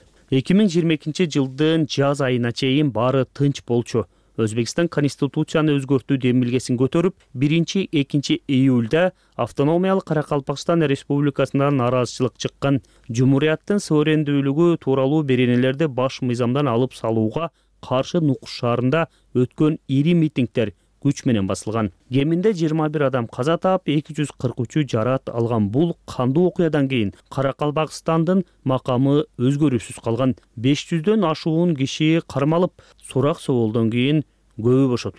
Speaker 23: 2022-жылдын жаз айына чейин баары тынч болчу. Өзбекстан конституцияны өзгөртүү демилгесин көтөрүп, 1-2 июлда автономиялык Каракалпакстан республикасынан нараазычылык чыккан. Жумурияттын суверендүүлүгү тууралуу беренелерди баш мыйзамдан алып салууга каршы Нукуш шаарында өткөн ири митингдер күч менен басылган. Кеминде 21 адам каза таап, 243 жараат алган. Бул кандуу окуядан кийин Каракалпакстандын макамы өзгөрүүсүз калган. 500дөн ашуун киши кармалып, сурак соолдон кийин көбү бошотулган.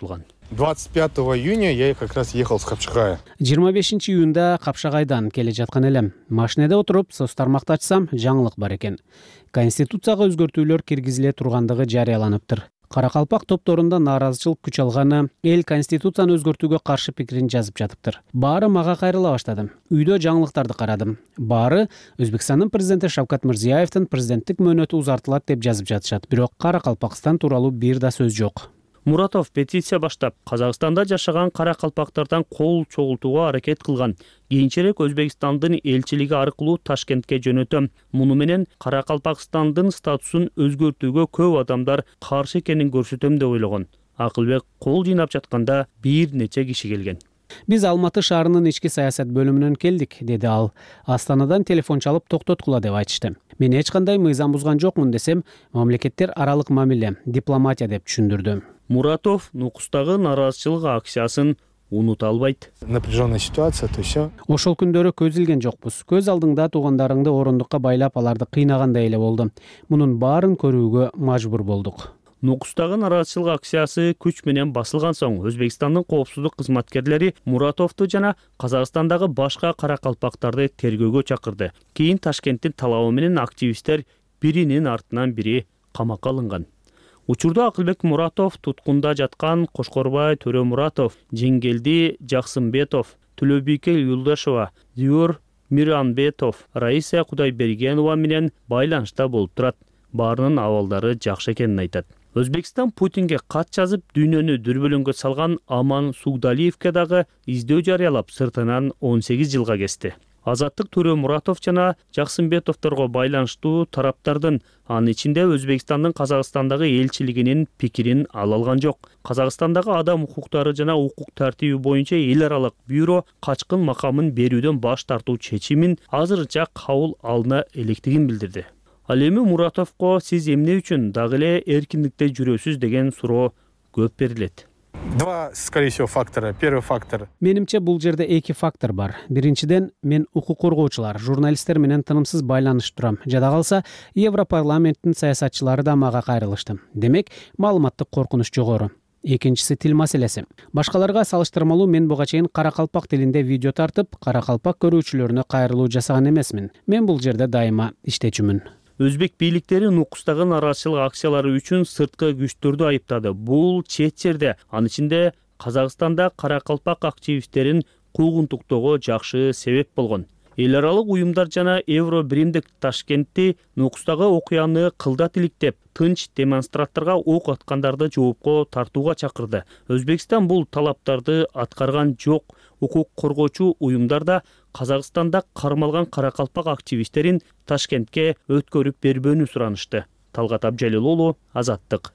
Speaker 5: 25 июня я как раз ехал с Капчагая.
Speaker 15: 25 июнда Капшагайдан келе жаткан элем. Машинеде отуруп, соц тармакты ачсам, жаңылык бар экен. Конституцияга өзгөртүүлөр киргизиле тургандыгы жарыяланыптыр. Каракалпак топторунда нааразычылык күч алганы, эл конституцияны өзгөртүүгө каршы пикирин жазып жатыптыр. Баары мага кайрыла баштады. Үйдө жаңылыктарды карадым. Баары Өзбекстандын президенти Шавкат Мирзиёевдин президенттик мөөнөтү узартылат деп жазып жатышат. Бирок Каракалпакстан тууралуу бир да сөз жок.
Speaker 23: Муратов петиция баштап, Казакстанда жашаган каракалпактардан кол чогултууга аракет кылган. Кийинчерээк Өзбекстандын элчилиги аркылуу Ташкентке жөнөтөм. Муну менен Каракалпакстандын статусун өзгөртүүгө көп адамдар каршы экенин көрсөтөм деп ойлогон. Акылбек кол жыйнап жатканда бир нече киши келген.
Speaker 15: Биз Алматы шаарынын ички саясат бөлүмүнөн келдик, деди ал. Астанадан телефон чалып токтоткула деп айтышты. Мен эч кандай мыйзам бузган жокмун десем, мамлекеттер аралык мамиле, дипломатия деп түшүндүрдү.
Speaker 23: Муратов Нукустагы нааразычылык акциясын унута албайт.
Speaker 5: Напряженная ситуация, то все.
Speaker 15: Ошол күндөрү көз илген жокпуз. Көз алдыңда туугандарыңды орундукка байлап аларды кыйнагандай эле болду. Мунун баарын көрүүгө мажбур болдук.
Speaker 23: Нукустагы нааразычылык акциясы күч менен басылган соң Өзбекстандын коопсуздук кызматкерлери Муратовду жана Казакстандагы башка каракалпактарды тергөөгө чакырды. Кийин Ташкенттин талабы менен активисттер биринин артынан бири камакка алынган. Учурда Акылбек Муратов туткунда жаткан Кошкорбай Төрөмуратов, Жеңгелди Жаксымбетов, Төлөбийке Юлдашева, Диор Миранбетов, Раиса Кудайбергенова менен байланышта болуп турат. Баарынын абалдары жакшы экенин айтат. Өзбекстан Путинге кат жазып, дүйнөнү дүрбөлөңгө салган Аман Сугдалиевке дагы издөө жарыялап, сыртынан 18 жылга кести. Азаттык Төрөмуратов жана Жаксымбетовторго байланыштуу тараптардын, анын ичинде Өзбекстандын Казакстандагы элчилигинин пикирин ала алган жок. Казакстандагы адам укуктары жана укук тартиби боюнча эл аралык бюро качкын макамын берүүдөн баш тартуу чечимин азырынча кабыл алына электигин билдирди. Ал эми Муратовго сиз эмне үчүн дагы эле эркиндикте жүрөсүз деген суроо көп берилет.
Speaker 5: Два, скорее всего, фактора. Первый фактор.
Speaker 15: Менимче бул жерде эки фактор бар. Биринчиден, мен укук коргоочулар, журналисттер менен тынымсыз байланышып турам. Жада калса, Европарламенттин саясатчылары да мага кайрылышты. Демек, маалыматтык коркунуч жогору. Экинчиси тил маселеси. Башкаларга салыштырмалуу мен буга чейин каракалпак тилинде видео тартып, каракалпак көрүүчүлөрүнө кайрылуу жасаган эмесмин. Мен бул жерде дайыма иштечүмүн.
Speaker 23: Өзбек бийликтери Нукустагы нааразычылык акциялары үчүн сырткы күчтөрдү айыптады. Бул чет жерде, анын ичинде Казакстанда каракалпак активисттерин куугунтуктоого жакшы себеп болгон. Эл аралык уюмдар жана Евро биримдик Ташкентти Нукустагы окуяны кылдат иликтеп, тынч демонстранттарга ок аткандарды жоопко тартууга чакырды. Өзбекстан бул талаптарды аткарган жок. Укук коргоочу уюмдар да Казакстанда кармалган каракалпак активисттерин Ташкентке өткөрүп бербөөнү суранышты. Талгат Абжалил уулу, Азаттык.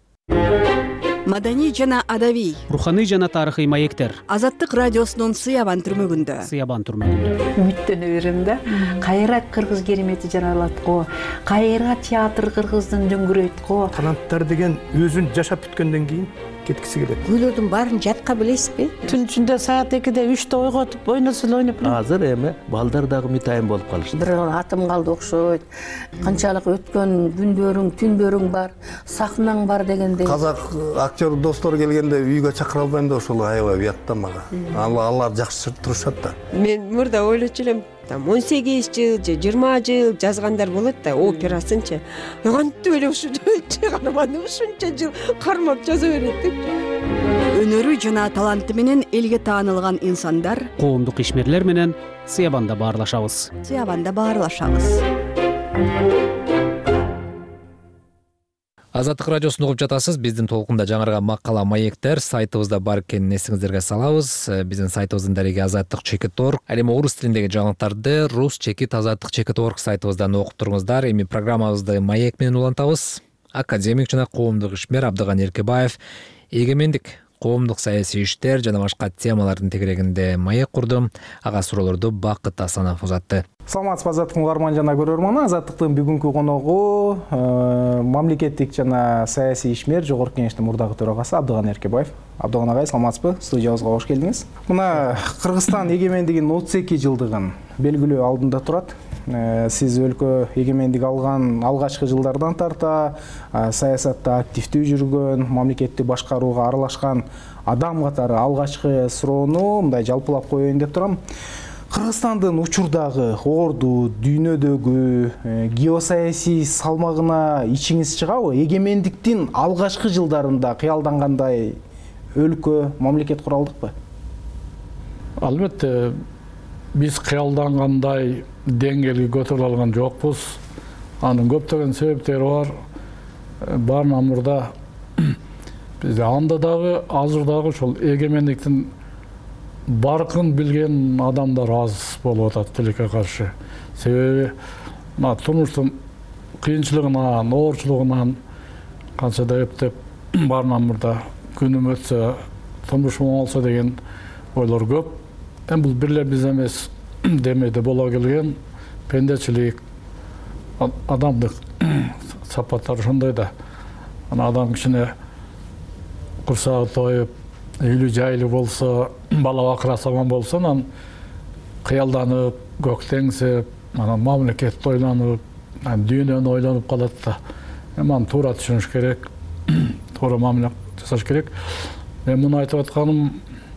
Speaker 6: Маданий жана адабий,
Speaker 15: руханий жана тарыхый маектер.
Speaker 6: Азаттык радиосунун Сыябан түрмөгүндө.
Speaker 15: Сыябан түрмөгүндө.
Speaker 8: Үмүттөнө берем да. Кайра кыргыз керемети жаралат го. Кайра театр кыргыздын дөңгүрөйт го.
Speaker 9: Канаттар деген өзүн жашап бүткөндөн кийин кеткиси келет.
Speaker 6: Күйлөрдүн баарын жатка билесизби?
Speaker 8: Түн ичинде саат 2-де 3-те ойготуп, ойносул ойноп.
Speaker 24: Азыр эми балдар дагы мытайын болуп калышты.
Speaker 6: Бир атым калды окшойт. Канчалык өткөн күндөрүң, түндөрүң бар, сахнаң бар дегендей.
Speaker 9: Казак актер достор келгенде үйгө чакыра албайм да ошол аябай уятта мага. Алар жакшы турушат да.
Speaker 25: Мен мурда ойлочу элем, 18 жыл же 20 жыл жазгандар болот да, операсынчы. Кантип эле ушунча чыгарманы ушунча жыл кармап жаза берет деп.
Speaker 6: Өнөрү жана таланты менен элге таанылган инсандар,
Speaker 15: коомдук ишмерлер менен Сыябанда баарлашабыз. Азаттык радиосун угуп жатасыз. Биздин толкунда жаңырган макала маектер сайтыбызда бар экенин эсиңиздерге салабыз. Биздин сайтыбыздын дареги azattik.org. Ал эми орус тилиндеги жаңылыктарды rus-azattik.org сайтыбыздан окуп туруңуздар. Эми программабызды маек менен улантабыз. Академик жана коомдук ишмер Абдыган Эркебаев эгемендик, коомдук саясий иштер жана башка темалардын тегерегинде маек курду. Ага суроолорду Бакыт Асанов узатты.
Speaker 2: Саламатсызбы азаттыктын угарман жана көрөрманы. Азаттыктын бүгүнкү коногу мамлекеттик жана саясий ишмер Жогорку Кеңештин мурдагы төрагасы Абдыган Эркебаев. Абдыган агай, саламатсызбы? Студиябызга кош келдиңиз. Мына Кыргызстан эгемендигинин 32 жылдыгын белгилөө алдында турат. Сиз өлкө эгемендик алган алгачкы жылдардан тарта саясатта активдүү жүргөн, мамлекетти башкарууга аралашкан адам катары алгачкы суроону мындай жалпылап коеюн деп турам. Кыргызстандын учурдагы орду, дүйнөдөгү геосаясий салмагына ичиңиз чыгабы? Эгемендиктин алгачкы жылдарында кыялдангандай өлкө, мамлекет куралдыкпы?
Speaker 7: Албетте, биз кыялдангандай деңгээлге көтөрүлө алган жокпуз. Анын көптөгөн себептери бар. Баарынан мурда бизде анда дагы, азыр дагы ошол эгемендиктин баркын билген адамдар аз болуп атат тилекке каршы. Себеби турмуштун кыйынчылыгынан, оорчулугунан канча да эптеп баарынан мурда күнүм өтсө, турмушум оңолсо деген ойлор көп. Бул бирле биз эмес демейде боло келген пендечилик, адамдык сапаттар ошондой да. Адам кичине курсагы тоюп, үйлү жайлуу болсо, бала бакырасы аман болсо, анан кыялданып, көктеңсеп, анан мамлекетти ойлонуп, дүйнөнү ойлонуп калат да. Аны туура түшүнүш керек, туура мамиле жасаш керек. Мен муну айтып атканым,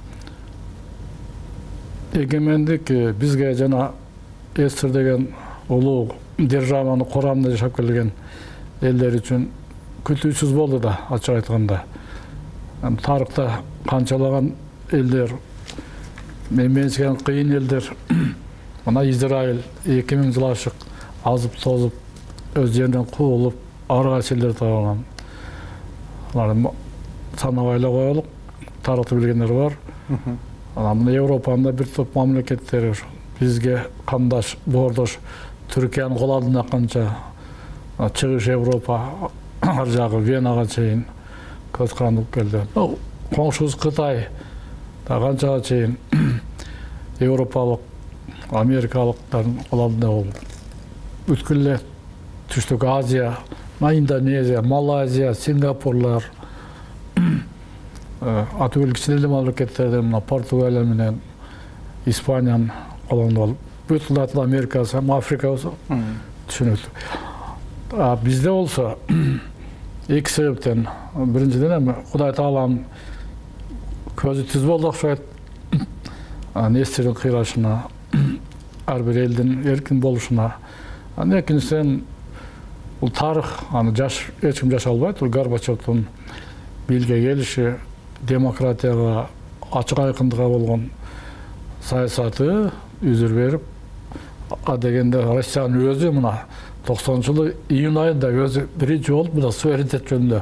Speaker 7: эгемендик бизге жана СССР деген улуу державаны курамында жашап келген элдер үчүн күтүүсүз болду да, ачык айтканда. Тарыхта канчалаган элдер, менчиген кыйын элдер, мына Израиль 2000 жыл ашык азып тозуп, өз жеринен куулуп, аргач элдер табылган. Аларды санабай эле коелук, тарыхты билгендер бар. Анан мына Европанын да бир топ мамлекеттери бизге кандаш, боордош, Түркиянын кол алдына канча, чыгыш Европа, ар жагы Венага чейин көз карандырып келди. Коңшубуз Кытай да канчага чейин Европалык, Америкалыктардын кол алдында болду. Бүткүл эле Түштүк Азия, Индонезия, Малайзия, Сингапурлар, атүгүл кичинелүү мамлекеттерден Португалия менен Испаниянын кол алдында болуп, бүт Латин Америкасы, Африка болсо түшүнүктүү. Бизде болсо эки себептен, биринчиден эми Кудай Тааланын көзү түз болду окшойт. СССРдин кыйрашына, ар бир элдин эркин болушуна. Экинчиден бул тарых, аны эч ким жаша албайт. Бул Горбачевдун билге келиши, демократияга, ачык айкындыкка болгон саясаты үзүр берип, дегенде Россиянын өзү мына 90-жылы июнь айында өзү биринчи болуп мына суверенитет жөнүндө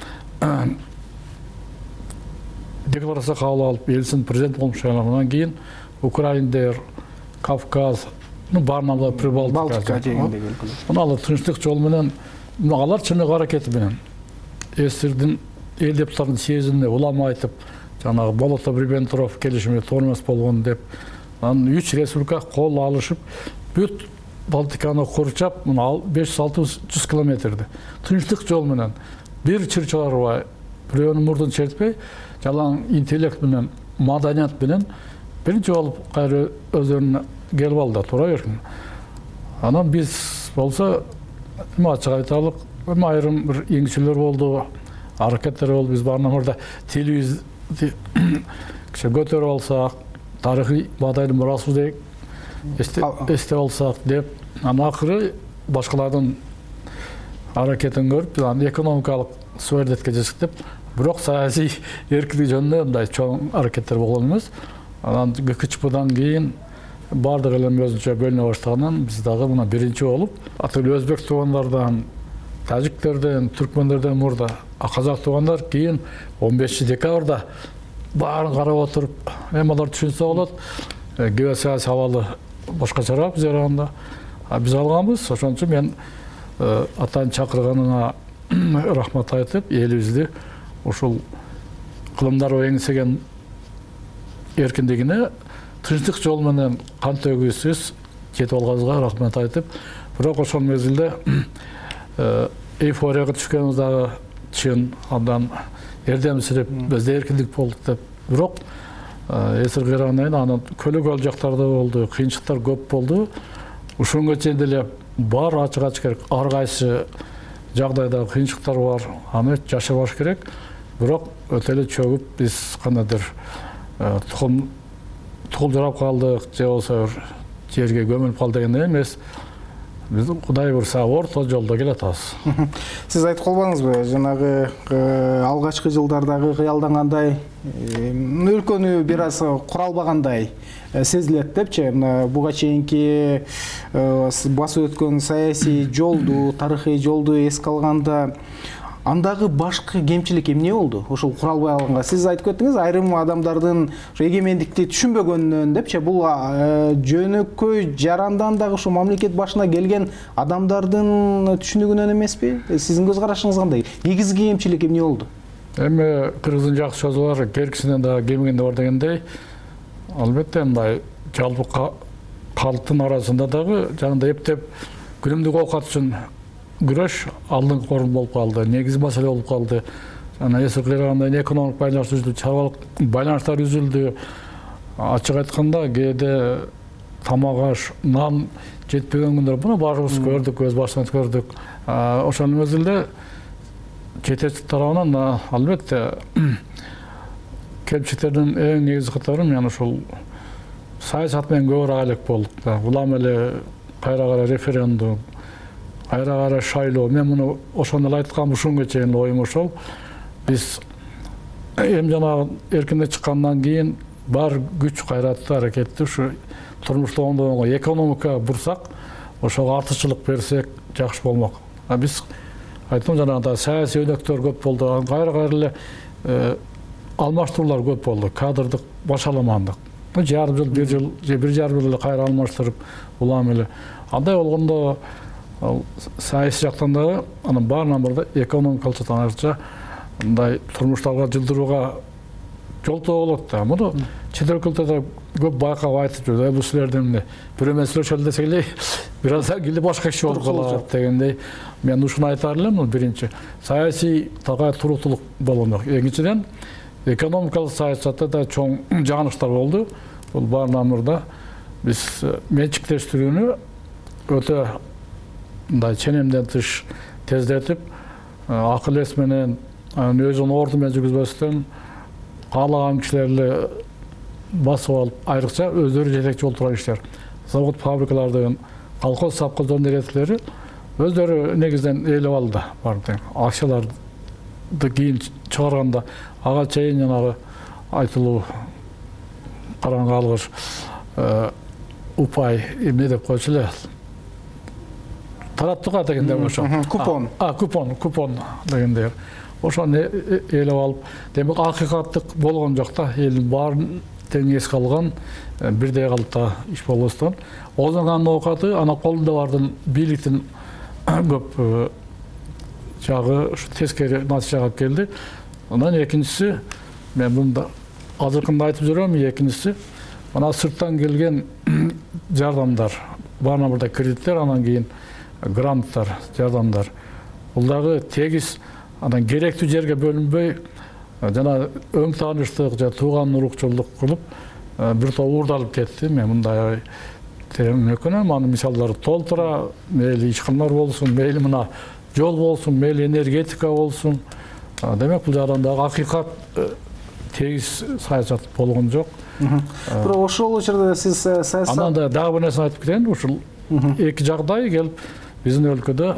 Speaker 7: декларация кабыл алып, элсин президент болуп чыгаргандан кийин Украиндер, Кавказ, баарынан Прибалтика жегинде белгилүү. Мына тынчтык жол менен, алар чыныгы аракети менен СССРдин эл депутаттарынын съездине улама айтып, жанагы Болото-Риббентроп келишими туура эмес болгон деп, анан 3 республика кол алышып, бүт Балтиканы курчап, 500-600 километрди тынчтык жол менен бир чыр чыгарбай, бирөөнүн мурдун чертпей, жалаң интеллект менен, маданият менен биринчи болуп кайра өздөрүнө келип алды, туура эркин. Анан биз болсо, ачык айталык, айрым бир эңчилер болду, аракеттер болду, биз баарынан мурда телевизди көтөрүп алсак, тарыхый бадайдын мурасыбыз дейик, эстеп алсак деп, анан акыры башкалардын аракетин көрүп, экономикалык суверенитетке жашыктып, бирок саясий эркиндик жөнүндө мындай чоң аракеттер болгон эмес. Анан ГКЧПдан кийин бардык эле өзүнчө бөлүнө баштагандан биз дагы мына биринчи болуп, атылуу өзбек туугандардан, тажиктерден, түркмендерден мурда, казак туугандар кийин 15 декабрда баарын карап отуруп, эми алар түшүнсө болот, геосаясий абалы башкачараак биз араганда. Биз алганбыз, ошон үчүн мен атайын чакырганына рахмат айтып, элибизди ушул кылымдар эңсеген эркиндигине тынчтык жол менен кан төгүүсүз жетип алганыбызга рахмат айтып, бирок ошол мезгилде эйфорияга түшкөнүбүз дагы чын, абдан эрдемсирип, бизде эркиндик болдук деп. Бирок эсир кыйрагандан кийин анан көлөгөл жактарда болду, кыйынчылыктар көп болду. Ушунга чейин деле бар ачык керек. Ар кайсы жагдайда кыйынчылыктар бар, аны жашабаш керек. Бирок өтө эле чөгүп биз кандайдыр тукул жарап калдык, же болбосо жерге көмүлүп калды дегендей эмес. Биз Кудай буйруса орто жолдо келатабыз.
Speaker 2: Сиз айтып калбаңызбы, жанагы алгачкы жылдардагы кыялдангандай өлкөнү бир аз куралбагандай сезилет депчи. Мына буга чейинки басып өткөн саясий жолду, тарыхый жолду эске алганда андагы башкы кемчилик эмне болду? Ошол куралбай алганга сиз айтып кеттиңиз, айрым адамдардын эгемендикти түшүнбөгөнүнөн депчи. Бул жөнөкөй жарандан дагы ушу мамлекет башына келген адамдардын түшүнүгүнөн эмеспи? Сиздин көз карашыңыз кандай? Негизги кемчилик эмне болду?
Speaker 7: Эми кыргыздын жакшы сөзү бар, керкисинен дагы кемигенде бар дегендей. Албетте мындай жалпы калктын арасында дагы жанагындай эптеп күнүмдүк оокат үчүн күрөш алдыңкы орун болуп калды, негизги маселе болуп калды. Жана эсир кыйрагандан кийин экономикалык байланыш үзүлдү, чарбалык байланыштар үзүлдү. Ачык айтканда, кээде тамак аш, нан жетпеген күндөр буну баарыбыз көрдүк, өз башыбыз көрдүк. Ошол мезгилде жетекчилик тарабынан албетте кемчиликтердин эң негизги катары мен ушул саясат менен көбүрөөк алек болдук. Улам эле кайра кара референдум, кайра кара шайлоо. Мен муну ошондо эле айткам, ушунга чейин оюм ошол. Биз эми жанагы эркиндик чыккандан кийин бар күч кайратты, аракетти ушу турмушту оңдогонго, экономикага бурсак, ошого артыкчылык берсек жакшы болмок. Биз айттым жанагындай саясий өнөктөр көп болду, кайра эле алмаштыруулар көп болду, кадрдык башаламандык. Жарым жыл, бир жыл, же бир жарым жыл эле кайра алмаштырып, улам эле. Андай болгондо саясий жактан дагы анын баарынан бирде экономикалык жактан айрыкча мындай турмуштарга жылдырууга жолтоо болот да. Муну чет өлкөлөрдө көп байкап айтып жүрдү. Бул силердин эмне бир эме сүйлөшөлү десек эле бир аз килди башка иш болуп калат дегендей. Мен ушуну айтар элем. Биринчи, саясий тагай туруктуулук болмок. Экинчиден, экономикалык саясатта да чоң жагыныштар болду. Бул баарынан мурда биз менчиктештирүүнү өтө мындай ченемден тыш тездетип, акыл эс менен өзүнүн орду менен жүргүзбөстөн каалаган кишилерди басып алып, айрыкча өздөрү жетекчи болуп турган иштер. Завод, фабрикалардын, колхоз, совхоздордун эрежелери өздөрү негизден ээлеп алды. Акчаларды кийин чыгарганда ага чейин жанагы айтылуу караңгы алгыш упай эмне деп койчу эле, тараптыга дегенде ошо. Купон. Купон дегендер. Ошону ээлеп алып, демек акыйкаттык болгон жок да, элдин баарын тең эске алган бирдей калыпта иш болбостон. Озонган оокаты ана колунда бардын бийликтин көп жагы тескери натыйжага келди. Андан экинчиси, мен мында азыркында айтып жүрөм, экинчиси мына сырттан келген жардамдар, баарына бирдей кредиттер, анан кийин гранттар, жардамдар. Бул дагы тегиз анан керектүү жерге бөлүнбөй, жана өң тааныштык же тууган урукчулдук кылып бир топ уурдалып кетти. Мен мындай өкүнөм, анын мисалдары толтура, мейли ишканалар болсун, мейли мына жол болсун, мейли энергетика болсун. Демек бул жагдан дагы акыйкат тегиз саясат болгон жок.
Speaker 2: Бирок ошол учурда сиз саясат
Speaker 7: анан дагы бир нерсе айтып кетейин. Ушул эки жагдай келип биздин өлкөдө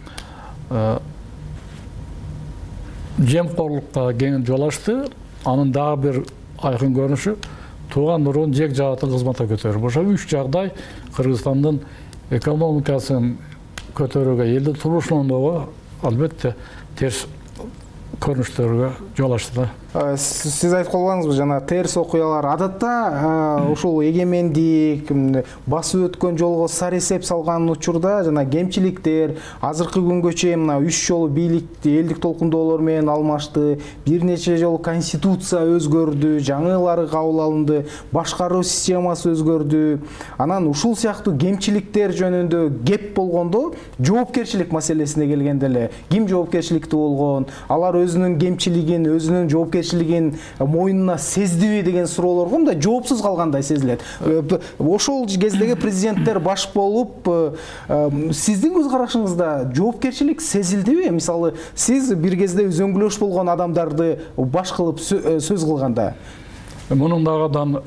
Speaker 7: жемкорлукка кеңип жол ачты. Анын дагы бир айкын көрүнүшү тууган уруун жек жаатын кызматка көтөрүп. Ошол үч жагдай Кыргызстандын экономикасын көтөрүүгө, элдин турмушун оңдоого албетте терс көрүнүштөргө жол ачты да.
Speaker 2: Сиз айтып калбаңызбы, жана терс окуялар адатта ушул эгемендик басып өткөн жолго саресеп салган учурда жана кемчиликтер азыркы күнгө чейин мына 3 жолу бийликти элдик толкундоолор менен алмашты, бир нече жолу конституция өзгөрдү, жаңылары кабыл алынды, башкаруу системасы өзгөрдү. Анан ушул сыяктуу кемчиликтер жөнүндө кеп болгондо жоопкерчилик маселесине келгенде эле ким жоопкерчиликтүү болгон, алар өзүнүн кемчилигин, өзүнүн жоопкерчилигин мойнуна сездиби деген суроолорго мындай жоопсуз калгандай сезилет. Ошол кездеги президенттер баш болуп, сиздин көз карашыңызда жоопкерчилик сезилдиби? Мисалы, сиз бир кезде үзөңгүлөш болгон адамдарды баш кылып сөз кылганда.
Speaker 7: Мунун дагы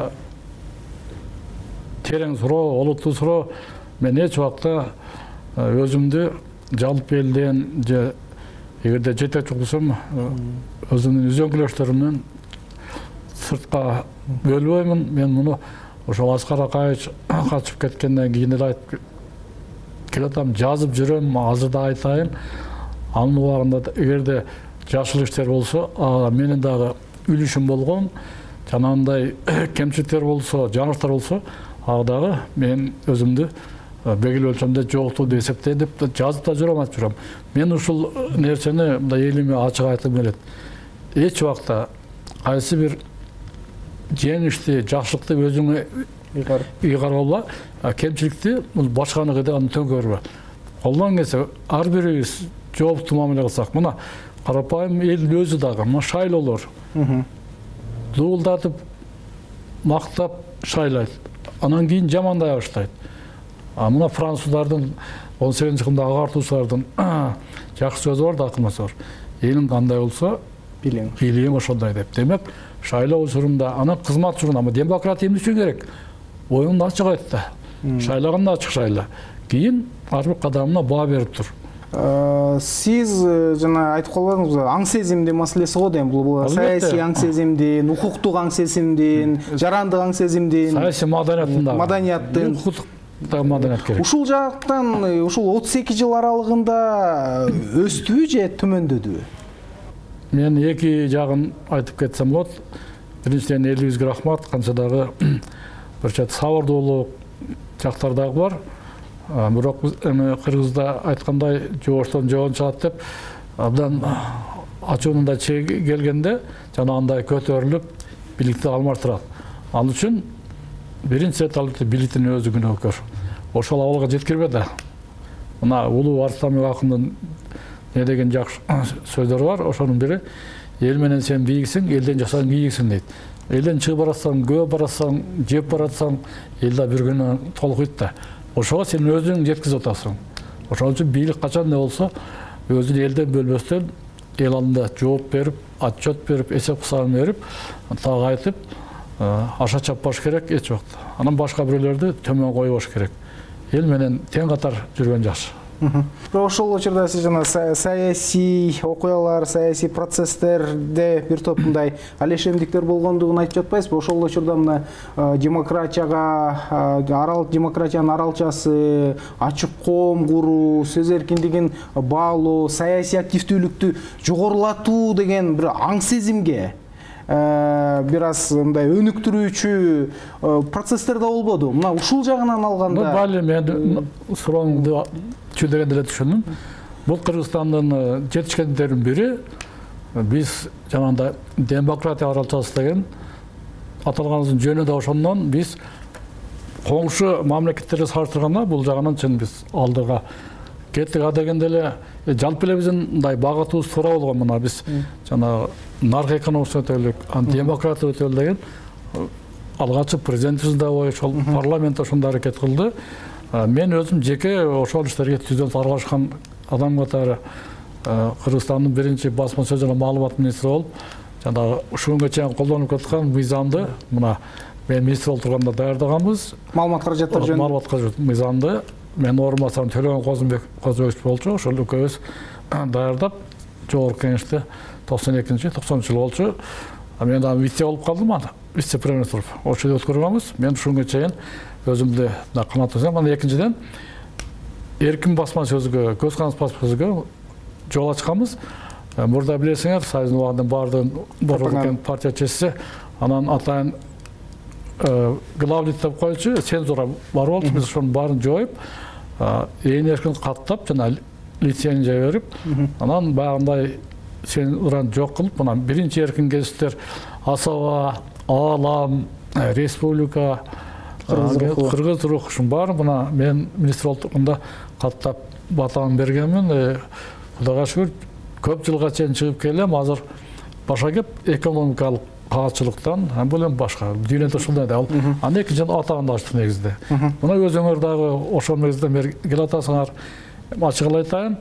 Speaker 7: терең суроо, олуттуу суроо. Мен эч убакта өзүмдү жалпы элден же эгерде жетекчи кылсам, өзүмдүн үзөңгүлөштөрүмдөн сыртка бөлбөймүн. Мен муну ошол Аскар Акаевич качып кеткенден кийин эле айтып келатам, жазып жүрөм, азыр да айтайын. Анын убагында эгерде жакшылык иштер болсо, менин дагы үлүшүм болгон, жанагындай кемчиликтер болсо, жаңылыктар болсо, ага дагы мен өзүмдү белгилүү өлчөмдө жокту деп эсептейм деп жазып да жүрөм, айтып жүрөм. Мен ушул нерсени мындай элиме ачык айтып келет. Эч убакта кайсы бир жеңишти, жакшылыкты өзүңө ыйгарып алба, кемчиликти башканыкы да аны төңкөрбө. Колдон келсе ар бирибиз жооптуу мамиле кылсак, мына карапайым эл өзү дагы мына шайлоолор дуулдатып, мактап шайлайт, анан кийин жамандай баштайт. Мына француздардын 18-кылымда агартуучулардын жакшы сөзү бар да, акылмасы бар. Элиң кандай болсо, бийлигиң ошондой деп. Демек, шайлоо учурунда, анан кызмат учурунда демократия эмне керек? Оюңду ачык айт да. Шайлаганда ачык шайла. Кийин ар бир кадамына баа берип тур.
Speaker 2: Сиз жана айтып калбадыңызбы, аң сезимдин маселеси го дейм. Бул саясий аң сезимдин, укуктук аң сезимдин, жарандык аң сезимдин,
Speaker 7: саясий
Speaker 2: маданияттын,
Speaker 7: маданият керек.
Speaker 2: Ушул жактан ушул 32 жыл аралыгында өстүбү же төмөндөдүбү?
Speaker 7: Мен эки жагын айтып кетсем болот. Биринчиден элибизге рахмат, канча дагы бир чет сабырдуулук жактар дагы бар. Бирок кыргызда айткандай жооштон жоон чыгат деп, абдан ачуунунда келгенде жанагындай көтөрүлүп бийликти алмаштырат. Ал үчүн биринчи эталыкты бийликтин өзү күнөөкөр. Ошол абалга жеткирбеди. Мына Улуу Арыстамбек акындын не деген жакшы сөздөрү бар. Ошонун бири эл менен сен бийиксиң, элден жасаң кийиксиң дейт. Элден чыгып баратсаң, көөп баратсаң, жеп баратсаң, эл да бир күнү толкуйт да. Ошого сен өзүң жеткизип атасың. Ошон үчүн бийлик качан не болсо, өзүн элден бөлбөстөн эл алдында жооп берип, отчет берип, эсеп кысабын берип, так айтып, аша чаппаш керек эч убакта. Анан башка бирөөлөрдү төмөн койбош керек. Эл менен тең катар жүргөн жакшы.
Speaker 2: Ошол учурда сиз жана саясий окуялар, саясий процесстерде бир топ мындай алешемдиктер болгондугун айтып жатпайсызбы? Ошол учурда мына демократиянын аралчасы, ачык коом куруу, сөз эркиндигин баалоо, саясий активдүүлүктү жогорулатуу деген бир аң сезимге бир аз мындай өнүктүрүүчү процесстер да болбоду. Мына ушул жагынан алганда.
Speaker 7: Бали мен сурооңду чүдөгөндө эле түшүндүм. Бул Кыргызстандын жетишкендеринин бири биз жанагындай демократия аралчасы деген аталганыбыздын жөнү да ошондон биз коңшу мамлекеттерге салыштырганда бул жагынан чын биз алдыга кеттик. А дегенде эле жалпы эле биздин мындай багытыбыз туура болгон. Мына биз жана нарк экономикасы өтөлүк, демократия өтөлүк деген алгачкы президентибиз да ошол парламент ошондой аракет кылды. Мен өзүм жеке ошол иштерге түздөн аралашкан адам катары Кыргызстандын биринчи басма сөз жана маалымат министри болуп, жана ушул күнгө чейин колдонуп жаткан мыйзамды мына мен министр болуп турганда даярдаганбыз.
Speaker 2: Маалымат каражаттары жөнүндө.
Speaker 7: Маалымат каражат мыйзамды мен орун басарым Төлөгөн Козубекович болчу. Ошол экөөбүз даярдап жогорку кеңеште 92-90 жыл болчу. Мен да вице болуп калдым, вице-премьер. Ошол өткөргөнбүз. Мен ушул күнгө чейин өзүмдү да канааттасам. Анан экинчиден эркин басма сөзгө, көз каранды басма сөзгө жол ачканбыз. Мурда билесиңер, Союздун убагында бардын борбордук партия чечсе, анан атайын главный деп койчу, цензура бар болду, биз ошонун баарын жоюп, ээн эркин каттап жана лицензия берип, анан баягындай цензураны жок кылып, мына биринчи эркин гезиттер Асаба, Алам, Республика, Кыргыз рух ушун баарын мына мен министр болтукунда каттап батаан бергенмин. Кудайга шүгүр, көп жылга чейин чыгып келем, азыр баша кеп экономикалык каатчылыктан, бул эми башка дүйнөдө ушундай да. Анан экинчиден атаганды ачтык негизде. Мына өзүңөр дагы ошол мезгилде мер келатасыңар, ачык эле айтайын.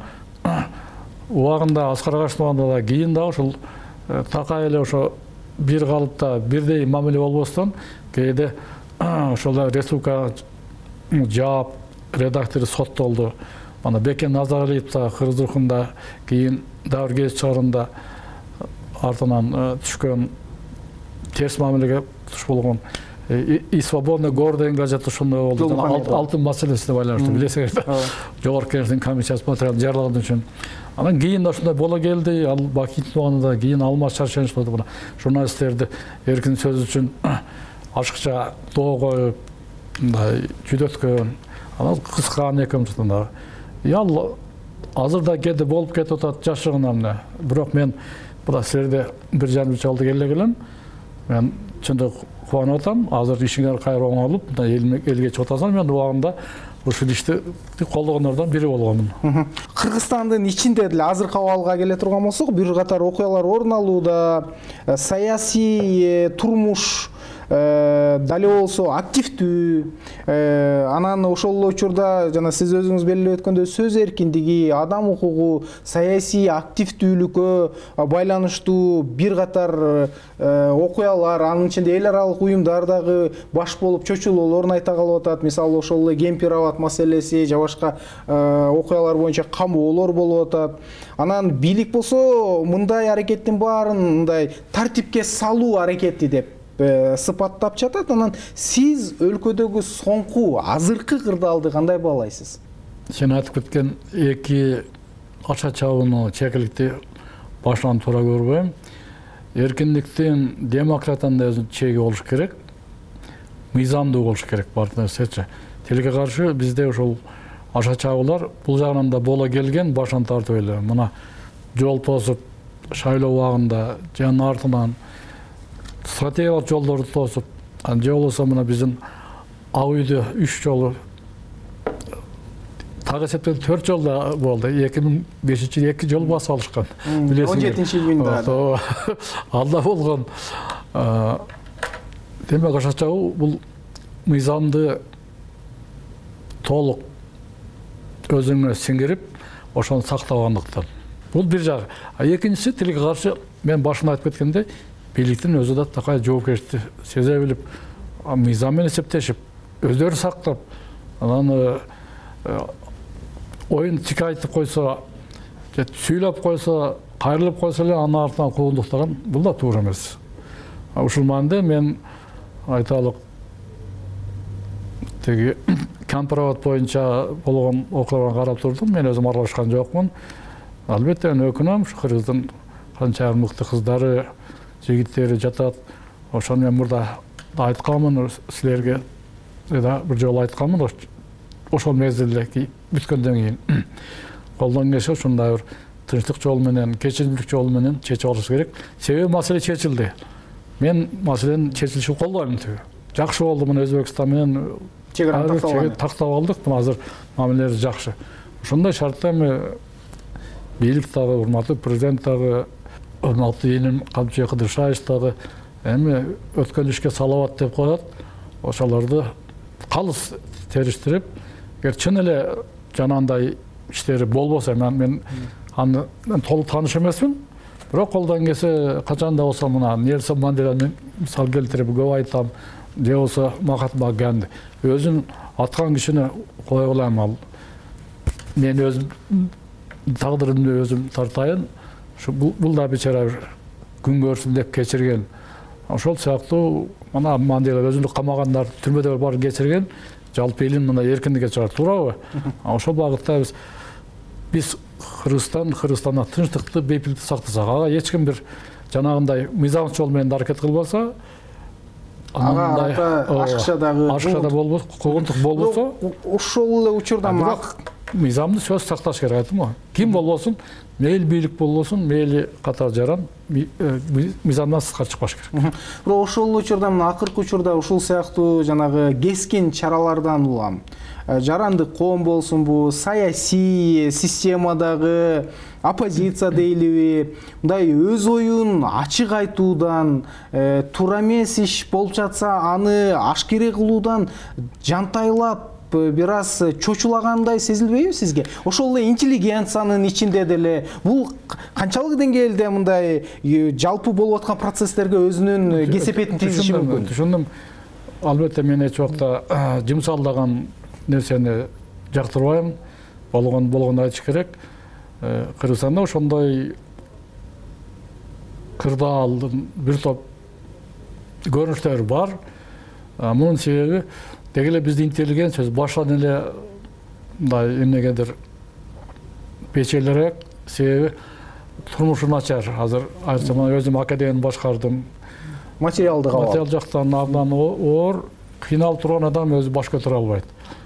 Speaker 7: Убагында Аскар Агачтын убагында да кийин дагы ушул такай эле ошо бир калыпта бирдей мамиле болбостон, кээде ошол республика жаап редактору соттолду. Ана Бекен Назаралиев да Кыргыз рухунда кийин Давыр гезит чыгарында артынан түшкөн терс мамилеге туш болгон и свободный город деген газет ушундай болду. Алтын маселесине байланыштуу билесиңер. Жогорку Кеңештин комиссиясы материалын жарыялаган үчүн. Анан кийин да ушундай боло келди. Ал Бакитовдун убагында кийин Алмаз Шаршенович болду. Мына журналисттерди эркин сөз үчүн ашыкча доо коюп, мындай жүдөткөн. Анан кыскан экөөбүздүн дагы. Ал азырда кээде болуп кетип атат жашыгынан. Бирок мен мына силерде 1,5 жылда келе келем. Мен чындык кубанып атам. Азыр ишиңер кайра оңолуп, мына элге чыгып атасыңар. Мен убагында ушул ишти колдогондордон бири болгонмун.
Speaker 2: Кыргызстандын ичинде деле азыркы абалга келе турган болсок, бир катар окуялар орун алууда, саясий турмуш дали болсо активдүү, анан ошол учурда жана сиз өзүңүз белгилеп өткөндөй сөз эркиндиги, адам укугу, саясий активдүүлүккө байланыштуу бир катар окуялар, анын ичинде эл аралык уюмдар дагы баш болуп чочулоолорун айта калып атат. Мисалы ошол эле Кемпир-Абад маселеси же башка окуялар боюнча камоолор болуп атат. Анан бийлик болсо мындай аракеттин баарын мындай тартипке салуу аракети деп сыпаттап жатат. Анан сиз өлкөдөгү соңку азыркы кырдаалды кандай баалайсыз?
Speaker 7: Сен айтып кеткен эки аша чабууну чекиликти башынан туура көрбөйм. Эркиндиктин, демократиянын да өзүнүн чеги болуш керек. Мыйзамдуу болуш керек бар нерсечи. Тилге каршы бизде ошол аша чабуулар бул жагынан да боло келген, башынан тартып эле. Мына жол тосуп, шайлоо убагында жана артынан стратегиялык жолдорду тосуп, же болбосо мына биздин ак үйдө 3 жолу так эсептен 4 жол да болду. 2005-жылы 2 жол басып алышкан.
Speaker 2: 17-июнда.
Speaker 7: Алда болгон. Демек аша чабуу бул мыйзамды толук өзүңө сиңирип, ошону сактабагандыктан. Бул бир жагы. Экинчиси, тилге каршы мен башында айтып кеткендей, бийликтин өзү да такай жоопкерчиликти сезе билип, мыйзам менен эсептешип, өздөрү сактап, анан оюн тик айтып койсо, же сүйлөп койсо, кайрылып койсо эле анын артынан куугунтуктаган, бул да туура эмес. Ушул маанде мен айталык теги Кемпир-Абад боюнча болгон окуяларга карап турдум. Мен өзүм аралашкан жокмун. Албетте мен өкүнөм, ушу Кыргыздын канча мыкты кыздары, жигиттери жатат. Ошону мен мурда айтканмын силерге, бир жолу айтканмын. Ошол мезгилде бүткөндөн кийин колдон келсе ушундай бир тынчтык жол менен, кечиримдик жол менен чечип алыш керек. Себеби маселе чечилди. Мен маселенин чечилишин колдойм. Жакшы болду, мына Өзбекстан менен чек тактап алдык. Мына азыр мамилелер жакшы. Ошондой шартта бийлик дагы, урматтуу президент дагы, урматтуу элим Кабдыжан Кыдыршаевич дагы эми өткөн ишке салават деп коет. Ошолорду калыс териштирип, эгер чын эле жанагындай иштери болбосо, мен аны толук тааныш эмесмин. Бирок колдон келсе качан да болсо мына Нельсон Манделаны мисал келтирип көп айтам. Же болсо Махатма Ганди. Өзүн аткан кишини кое алам. Ал мен өзүм тагдырымды өзүм тартайын. Бул да бечара күн көрсүн деп кечирген. Ошол сыяктуу мына Мандела өзүн камагандар, түрмөдө бар кечирген. Жалпы элин мына эркиндикке чыгар туурабы? Ошол багытта биз Кыргызстанда тынчтыкты бейпилдикти сактасак, ага эч ким бир жанагындай мыйзамсыз жол менен аракет кылбаса, ашыкча болбосо, куугунтук болбосо,
Speaker 2: ошол эле учурда
Speaker 7: мыйзамды сөз сакташ керек, айтым го. Ким болбосун, мейли бийлик болбосун, мейли катар жаран мыйзамдан сыртка чыкпаш керек.
Speaker 2: Бирок ошол учурда, мына акыркы учурда ушул сыяктуу жанагы кескин чаралардан улам жарандык коом болсунбу, саясий системадагы оппозиция дейлиби, мындай өз оюн ачык айтуудан, туура эмес иш болуп жатса аны ашкере кылуудан жантайлап бир аз чочулагандай сезилбейби сизге? Ошол эле интеллигенциянын ичинде деле бул канчалык деңгээлде мындай жалпы болуп аткан процесстерге өзүнүн кесепетин тийгизиши мүмкүн?
Speaker 7: Түшүндүм. Албетте мен эч убакта жумсалдаган нерсени жактырбайм. Болгону айтыш керек. Кыргызстанда ошондой кырдаалдын бир топ көрүнүштөр бар. Мунун себеби деги эле бизди интеллигенция баштан эле мындай эмнегедир печелерээк, себеби турмушу начар. Азыр айтсам, өзүм академияны башкардым. Материал жактан абдан оор, кыйналып турган адам өзү баш көтөрө албайт.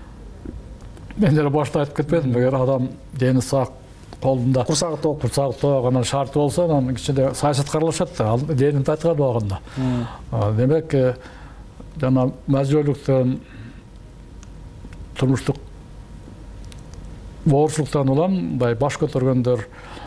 Speaker 7: Мен деле башта айтып кетпедим, эгер адам дени сак, колунда курсагы тоок, анан шарты болсо, анан кичине саясатка аралашат да, денин тайткан убагында. Демек, жана мәжбүрлүктөн, турмуштук боорчулуктан улам мындай баш көтөргөндөр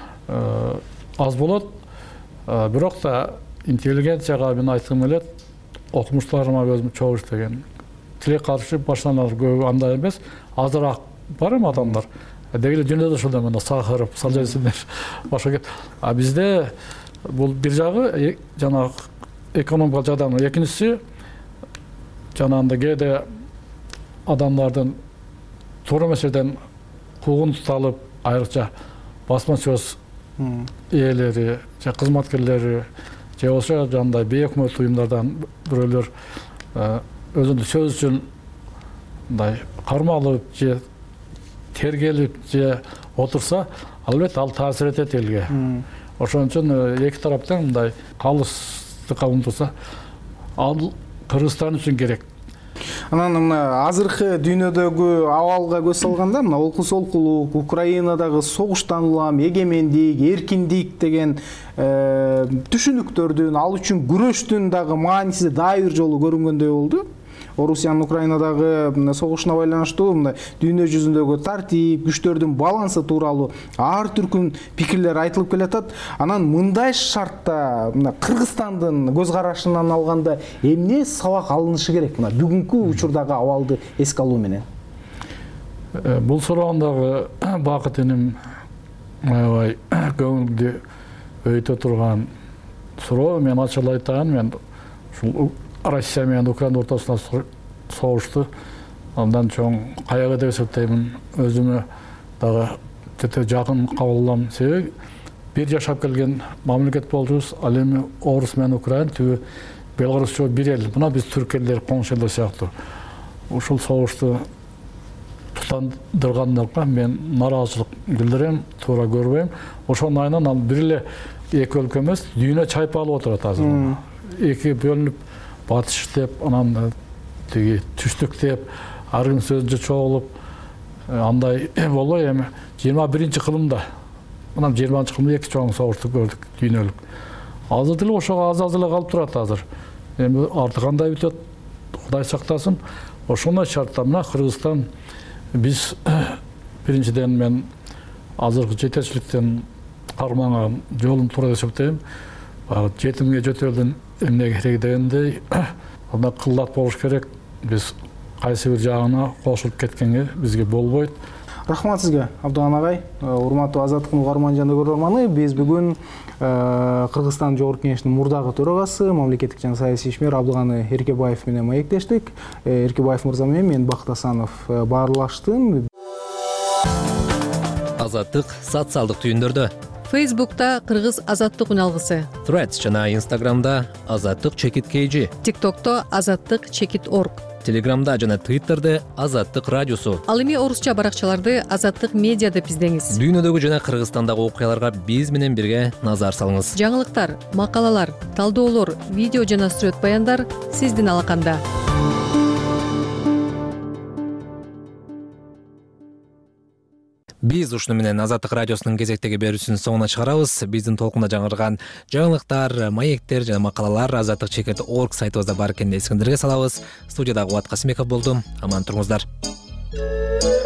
Speaker 7: аз болот. Бирок да интеллигенцияга мен айткым келет, окумуштарыма өзүм чогуу иштеген. Тилек каршы баштан көбү андай эмес, азыраак бар эми адамдар. Деги эле дүйнөдө ошондой мына Сахаров, Солженицин башка кет. Бизде бул бир жагы жана экономикалык жардам, экинчиси жанагындай кээде адамдардын туура эмес жерден куугун туталып, айрыкча басма сөз ээлери же кызматкерлери же болбосо жандай бейөкмөт уюмдардан бирөөлөр өзүнүн сөз үчүн мындай кармалып же тергелип же отурса, албетте ал таасир этет элге. Ошон үчүн эки тараптан мындай калыстыкка умтулса, ал Кыргызстан үчүн керек.
Speaker 2: Анан мына азыркы дүйнөдөгү абалга көз салганда, мына олку-солкулук, Украинадагы согуштан улам эгемендик, эркиндик деген түшүнүктөрдүн, ал үчүн күрөштүн дагы мааниси дагы бир жолу көрүнгөндөй болду. Орусиянын Украинадагы согушуна байланыштуу мындай дүйнө жүзүндөгү тартип, күчтөрдүн балансы тууралуу ар түркүн пикирлер айтылып келатат. Анан мындай шартта мына Кыргызстандын көз карашынан алганда эмне сабак алынышы керек мына бүгүнкү учурдагы абалды эске алуу менен?
Speaker 7: Бул суроондогу Бакыт эним аябай көңүлдү өйтө турган суроо. Мен ачык айтайын, мен ушул Россия менен Украина ортосунда согушту андан чоң кайгы деп эсептеймин. Өзүмө дагы өтө жакын кабыл алам. Себеби бир жашап келген мамлекет болчубуз, ал эми Орус менен Украина түбү Белорусча бир эл. Мына биз түрк элдер, коңшу элдер сыяктуу. Ушул согушту тутандырганга мен нааразычылык билдирем, туура көрбөйм. Ошонун айынан ал бир эле эки өлкө эмес, дүйнө чайпалып отурат азыр. Эки бөлүнүп батыш деп, анан тиги түштүк деп, ар ким сөзүнчө чогулуп, андай болбой эми 21-кылымда, мына 20-кылымда эки чоң согушту көрдүк дүйнөлүк. Азыр деле ошого аз эле калып турат азыр. Эми арты кандай бүтөт, Кудай сактасын. Ошондой шартта мына Кыргызстан биз биринчиден мен азыркы жетекчиликтен карманган жолун туура деп эсептейм. Жетимге жөтөлдүн эмне керек дегендей, анда кыллат болуш керек. Биз кайсы бир жагына кошулуп кеткенге бизге болбойт.
Speaker 2: Рахмат сизге, Абдыган агай. Урматтуу Азаттыктын угарман жана көрөрманы, биз бүгүн Кыргызстан Жогорку Кеңешинин мурдагы төрагасы, мамлекеттик жана саясий ишмер Абдыган Эркебаев менен маектештик. Эркебаев мырза менен мен Бакыт Асанов баарлаштым.
Speaker 1: Азаттык социалдык түйүндөрдө.
Speaker 3: Фейсбукта Кыргыз Азаттык үналгысы.
Speaker 1: Threads жана Instagramда Азаттык _KG.
Speaker 3: TikTokто Азаттык _org.
Speaker 1: Телеграмда жана Твиттерде Азаттык радиосу.
Speaker 3: Ал эми орусча баракчаларды Азаттык медиа деп издеңиз.
Speaker 1: Дүйнөдөгү жана Кыргызстандагы окуяларга биз менен бирге назар салыңыз.
Speaker 3: Жаңылыктар, макалалар, талдоолор, видео жана сүрөт баяндар сиздин алаканда.
Speaker 1: Биз ушуну менен Азаттык радиосунун кезектеги берүүсүнүн соңуна чыгарабыз. Биздин толкунда жаңырган жаңылыктар, маектер жана макалалар azattikcheket.org сайтыбызда бар экенин эсиңиздерге салабыз. Студияда Кубат Касымбеков болдум. Аман туруңуздар.